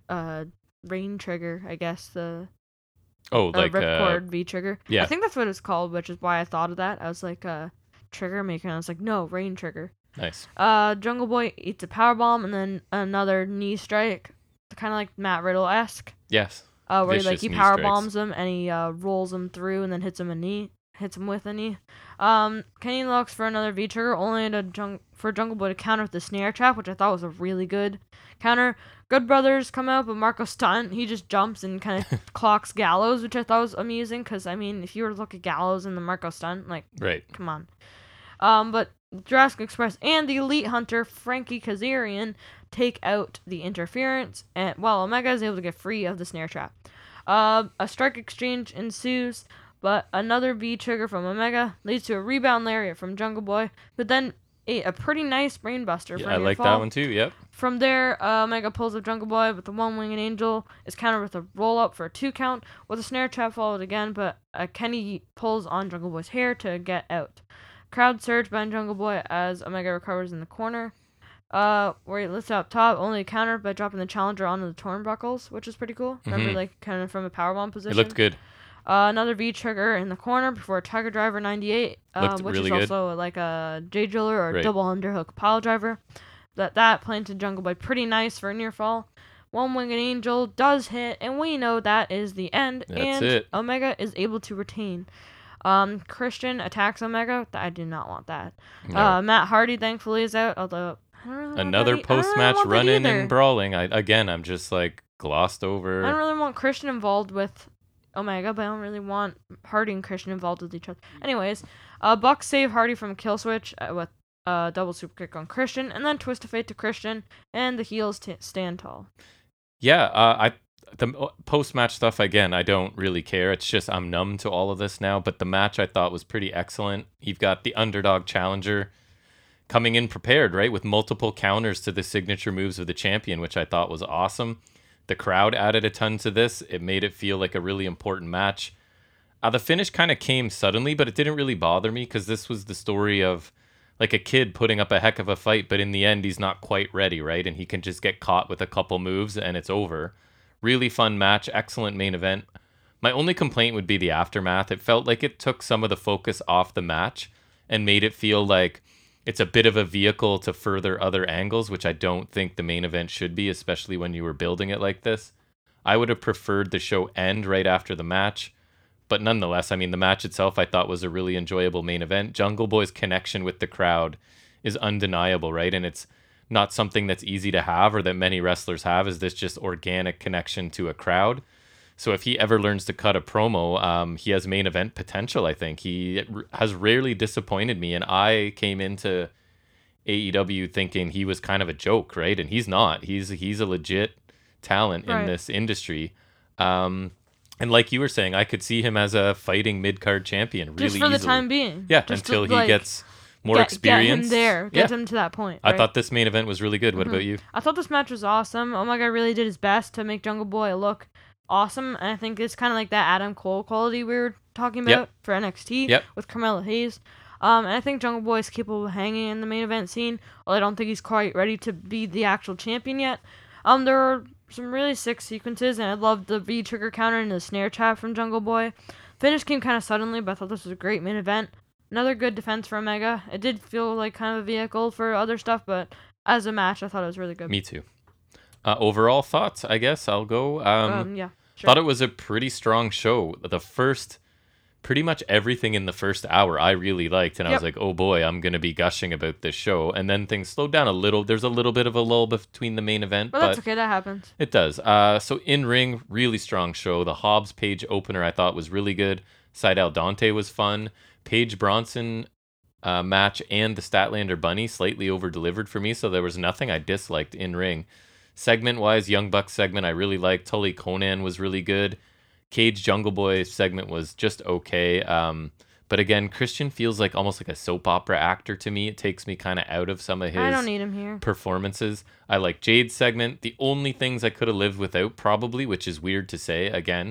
a rain trigger, I guess the Oh, uh, like uh, ripcord V trigger. yeah. I think that's what it's called, which is why I thought of that. I was like, uh, trigger maker. And I was like, no, rain trigger. Nice. Uh, Jungle Boy eats a power bomb and then another knee strike, kind of like Matt Riddle esque. Yes. Uh, where he, like Vicious he knee power strikes. bombs him and he uh rolls him through and then hits him a knee, hits him with a knee. Um, Kenny looks for another V trigger, only to jung- for Jungle Boy to counter with the snare trap, which I thought was a really good counter. Good Brothers come out, but Marco Stunt, he just jumps and kind of clocks Gallows, which I thought was amusing because I mean, if you were to look at Gallows and the Marco Stunt, like, Right. come on. Um, but Jurassic Express and the Elite Hunter Frankie Kazarian take out the interference, and while Omega is able to get free of the snare trap. Uh, a strike exchange ensues, but another V trigger from Omega leads to a rebound lariat from Jungle Boy, who then ate a pretty nice brainbuster. Yeah, for I near like fall. that one too. Yep. From there, uh, Omega pulls up Jungle Boy with the one-winged angel. Is countered with a roll-up for a two count, with a snare trap followed again, but uh, Kenny pulls on Jungle Boy's hair to get out. Crowd surge behind Jungle Boy as Omega recovers in the corner. Uh, where he lifts up top, only countered by dropping the challenger onto the turnbuckles, which is pretty cool. Remember, Mhm. like, kind of from a powerbomb position. It looked good. Uh, another V trigger in the corner before a Tiger Driver ninety-eight, um, Looked which really is good. also like a J Driller or Right. double underhook pile driver. That that planted Jungle Boy pretty nice for a near fall. One Winged Angel does hit, and we know that is the end. That's and it. Omega is able to retain. Um, Christian attacks Omega. I do not want that. No. Uh, Matt Hardy thankfully is out, although I don't really want Another that e- I don't really post-match want that run-in either. and brawling. I again, I'm just like glossed I don't over. really want Christian involved with Omega, but I don't really want Hardy and Christian involved with each other. Anyways, uh, Buck save Hardy from a kill switch uh, with a uh, double super kick on Christian, and then twist of fate to Christian, and the heels t- stand tall. Yeah, uh, I the post-match stuff again. I don't really care. It's just I'm numb to all of this now. But the match I thought was pretty excellent. You've got the underdog challenger coming in prepared, right, with multiple counters to the signature moves of the champion, which I thought was awesome. The crowd added a ton to this. It made it feel like a really important match. Uh, the finish kind of came suddenly, but it didn't really bother me because this was the story of like a kid putting up a heck of a fight, but in the end, he's not quite ready, right? And he can just get caught with a couple moves and it's over. Really fun match, excellent main event. My only complaint would be the aftermath. It felt like it took some of the focus off the match and made it feel like it's a bit of a vehicle to further other angles, which I don't think the main event should be, especially when you were building it like this. I would have preferred the show end right after the match. But nonetheless, I mean, the match itself I thought was a really enjoyable main event. Jungle Boy's connection with the crowd is undeniable, right? And it's not something that's easy to have or that many wrestlers have, is this just organic connection to a crowd. So if he ever learns to cut a promo, um, he has main event potential, I think. He r- has rarely disappointed me, and I came into A E W thinking he was kind of a joke, right? And he's not. He's he's a legit talent Right. in this industry. Um, and like you were saying, I could see him as a fighting mid-card champion really Just for the easily. time being. Yeah, Just until to, he like, gets more get, experience. Get him there. Get Yeah. him to that point. I right? thought this main event was really good. What Mhm. about you? I thought this match was awesome. Omega really did his best to make Jungle Boy look awesome, and I think it's kind of like that Adam Cole quality we were talking about Yep. for N X T Yep. with Carmelo Hayes. Um, and I think Jungle Boy is capable of hanging in the main event scene, although I don't think he's quite ready to be the actual champion yet. Um, there were some really sick sequences, and I loved the V trigger counter and the snare trap from Jungle Boy. Finish came kind of suddenly, but I thought this was a great main event. Another good defense for Omega. It did feel like kind of a vehicle for other stuff, but as a match, I thought it was really good. Me too. Uh, overall thoughts, I guess I'll go. Um, Um, yeah, sure. Thought it was a pretty strong show. The first, pretty much everything in the first hour I really liked. And I was Yep. like, oh boy, I'm going to be gushing about this show. And then things slowed down a little. There's a little bit of a lull between the main event. But but that's okay, that happens. It does. Uh, so in ring, really strong show. The Hobbs Page opener I thought was really good. Seidel Dante was fun. Paige Bronson uh, match and the Statlander Bunny slightly over delivered for me. So there was nothing I disliked in ring. Segment wise, Young Bucks segment I really liked. Tully Conan was really good. Cage Jungle Boy segment was just okay. Um, but again, Christian feels like almost like a soap opera actor to me. It takes me kind of out of some of his I don't need him here. performances. I like Jade's segment. The only things I could have lived without, probably, which is weird to say again,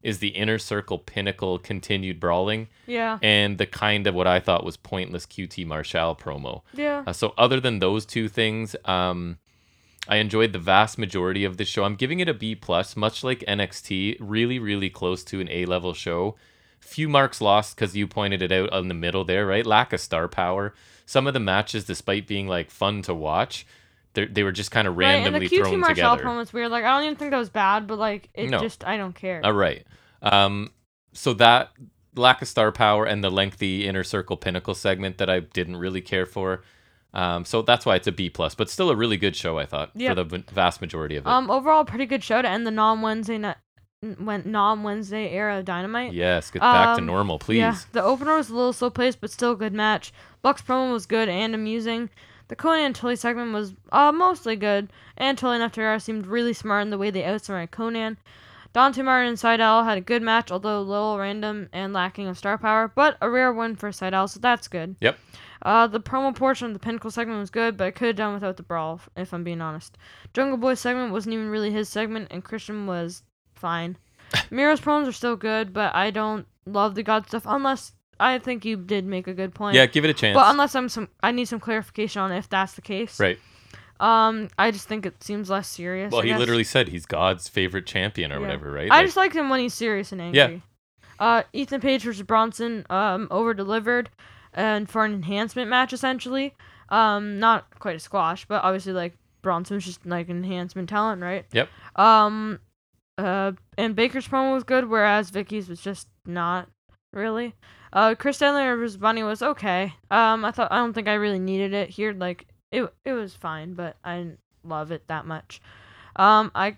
is the Inner Circle Pinnacle continued brawling Yeah. and the kind of what I thought was pointless Q T Marshall promo. Yeah. Uh, so other than those two things, um, I enjoyed the vast majority of the show. I'm giving it a B plus, much like N X T, really, really close to an A level show. Few marks lost because you pointed it out in the middle there, right? Lack of star power. Some of the matches, despite being like fun to watch, they they were just kind of randomly right, and the Q T thrown Marshall together. promo was weird. Like I don't even think that was bad, but like it No. just I don't care. All right. Um, so that lack of star power and the lengthy Inner Circle Pinnacle segment that I didn't really care for. Um, so that's why it's a B plus, but still a really good show, I thought, Yep. for the v- vast majority of it. Um, overall, pretty good show to end the non-Wednesday night, when non-Wednesday era of Dynamite. yes, get back to um, normal, please. Yeah, the opener was a little slow paced, but still a good match. Buck's promo was good and amusing. The Conan and Tully segment was uh, mostly good, and Tully and F T R seemed really smart in the way they outsmarted Conan. Dante Martin and Seidel had a good match, although a little random and lacking of star power, but a rare win for Seidel, so that's good. Yep. Uh, the promo portion of the Pinnacle segment was good, but I could have done without the brawl, if I'm being honest. Jungle Boy segment wasn't even really his segment, and Christian was fine. Miro's promos are still good, but I don't love the God stuff, unless I think you did make a good point. Yeah, give it a chance. But unless I'm some, I need some clarification on if that's the case. right. Um, I just think it seems less serious. Well, I he guess. literally said he's God's favorite champion or Yeah. whatever, right? I Like, just like him when he's serious and angry. Uh, Ethan Page versus Bronson, um, over delivered, and for an enhancement match essentially. Um, not quite a squash, but obviously like Bronson's just like an enhancement talent, right? Yep. Um, uh, and Baker's promo was good, whereas Vicky's was just not really. Uh, Chris Stanley versus Bunny was okay. Um, I thought I don't think I really needed it here. Like it, it was fine, but I didn't love it that much. Um, I,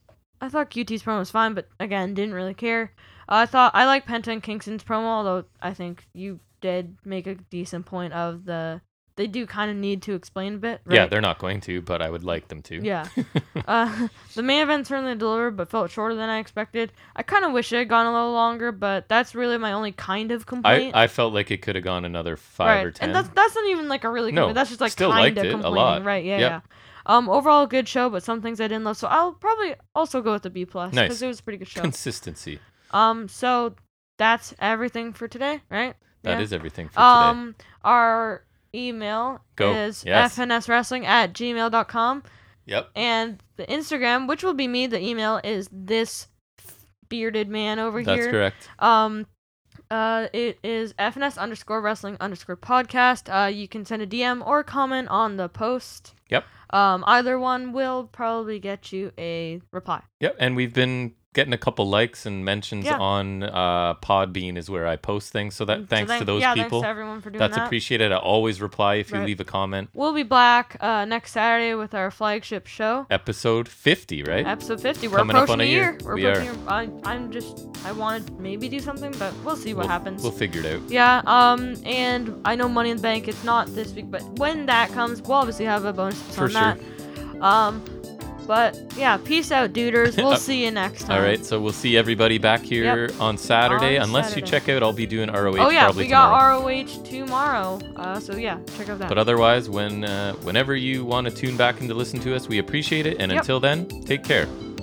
I thought Q T's promo was fine, but again, didn't really care. Uh, I thought I like Penta and Kingston's promo, although I think you did make a decent point of the they do kind of need to explain a bit. Right? Yeah, they're not going to, but I would like them to. Yeah. uh, the main event certainly delivered, but felt shorter than I expected. I kind of wish it had gone a little longer, but that's really my only kind of I, complaint. I felt like it could have gone another five right. or ten. And that's that's not even like a really No, complaint. That's just like still kind liked of it a complaining. lot. Right, yeah, Yep. yeah. Um, overall, a good show, but some things I didn't love. So I'll probably also go with the B plus Nice. because it was a pretty good show. Consistency. Um, so that's everything for today, right? That Yeah. is everything for today. Um, our email Go. is Yes. fnswrestling at gmail dot com. Yep. And the Instagram, which will be me, the email is this bearded man over That's here. correct. Um, uh, it is fns underscore wrestling underscore podcast. Uh, you can send a D M or comment on the post. Yep. Um, either one will probably get you a reply. Yep. And we've been getting a couple likes and mentions Yeah. on uh, Podbean is where I post things. So that So thanks thank- to those yeah, people. thanks to everyone for doing That's that. appreciated. I always reply if you Right. leave a comment. We'll be back uh, next Saturday with our flagship show. Episode fifty, right? Episode fifty. We're Coming up approaching on a a year. year. We're We are. approaching. I, I'm just. I wanted to maybe do something, but we'll see what we'll, happens. We'll figure it out. Yeah. Um. And I know Money in the Bank. It's not this week, but when that comes, we'll obviously have a bonus episode For on sure. that. Um. But yeah, peace out, duders. We'll Uh, see you next time. All right, so we'll see everybody back here on Saturday. On Unless Saturday. you check out, I'll be doing R O H Oh yeah, probably we got tomorrow. R O H tomorrow. Uh. So yeah, check out that. But otherwise, when uh, whenever you want to tune back in to listen to us, we appreciate it. And Yep. until then, take care.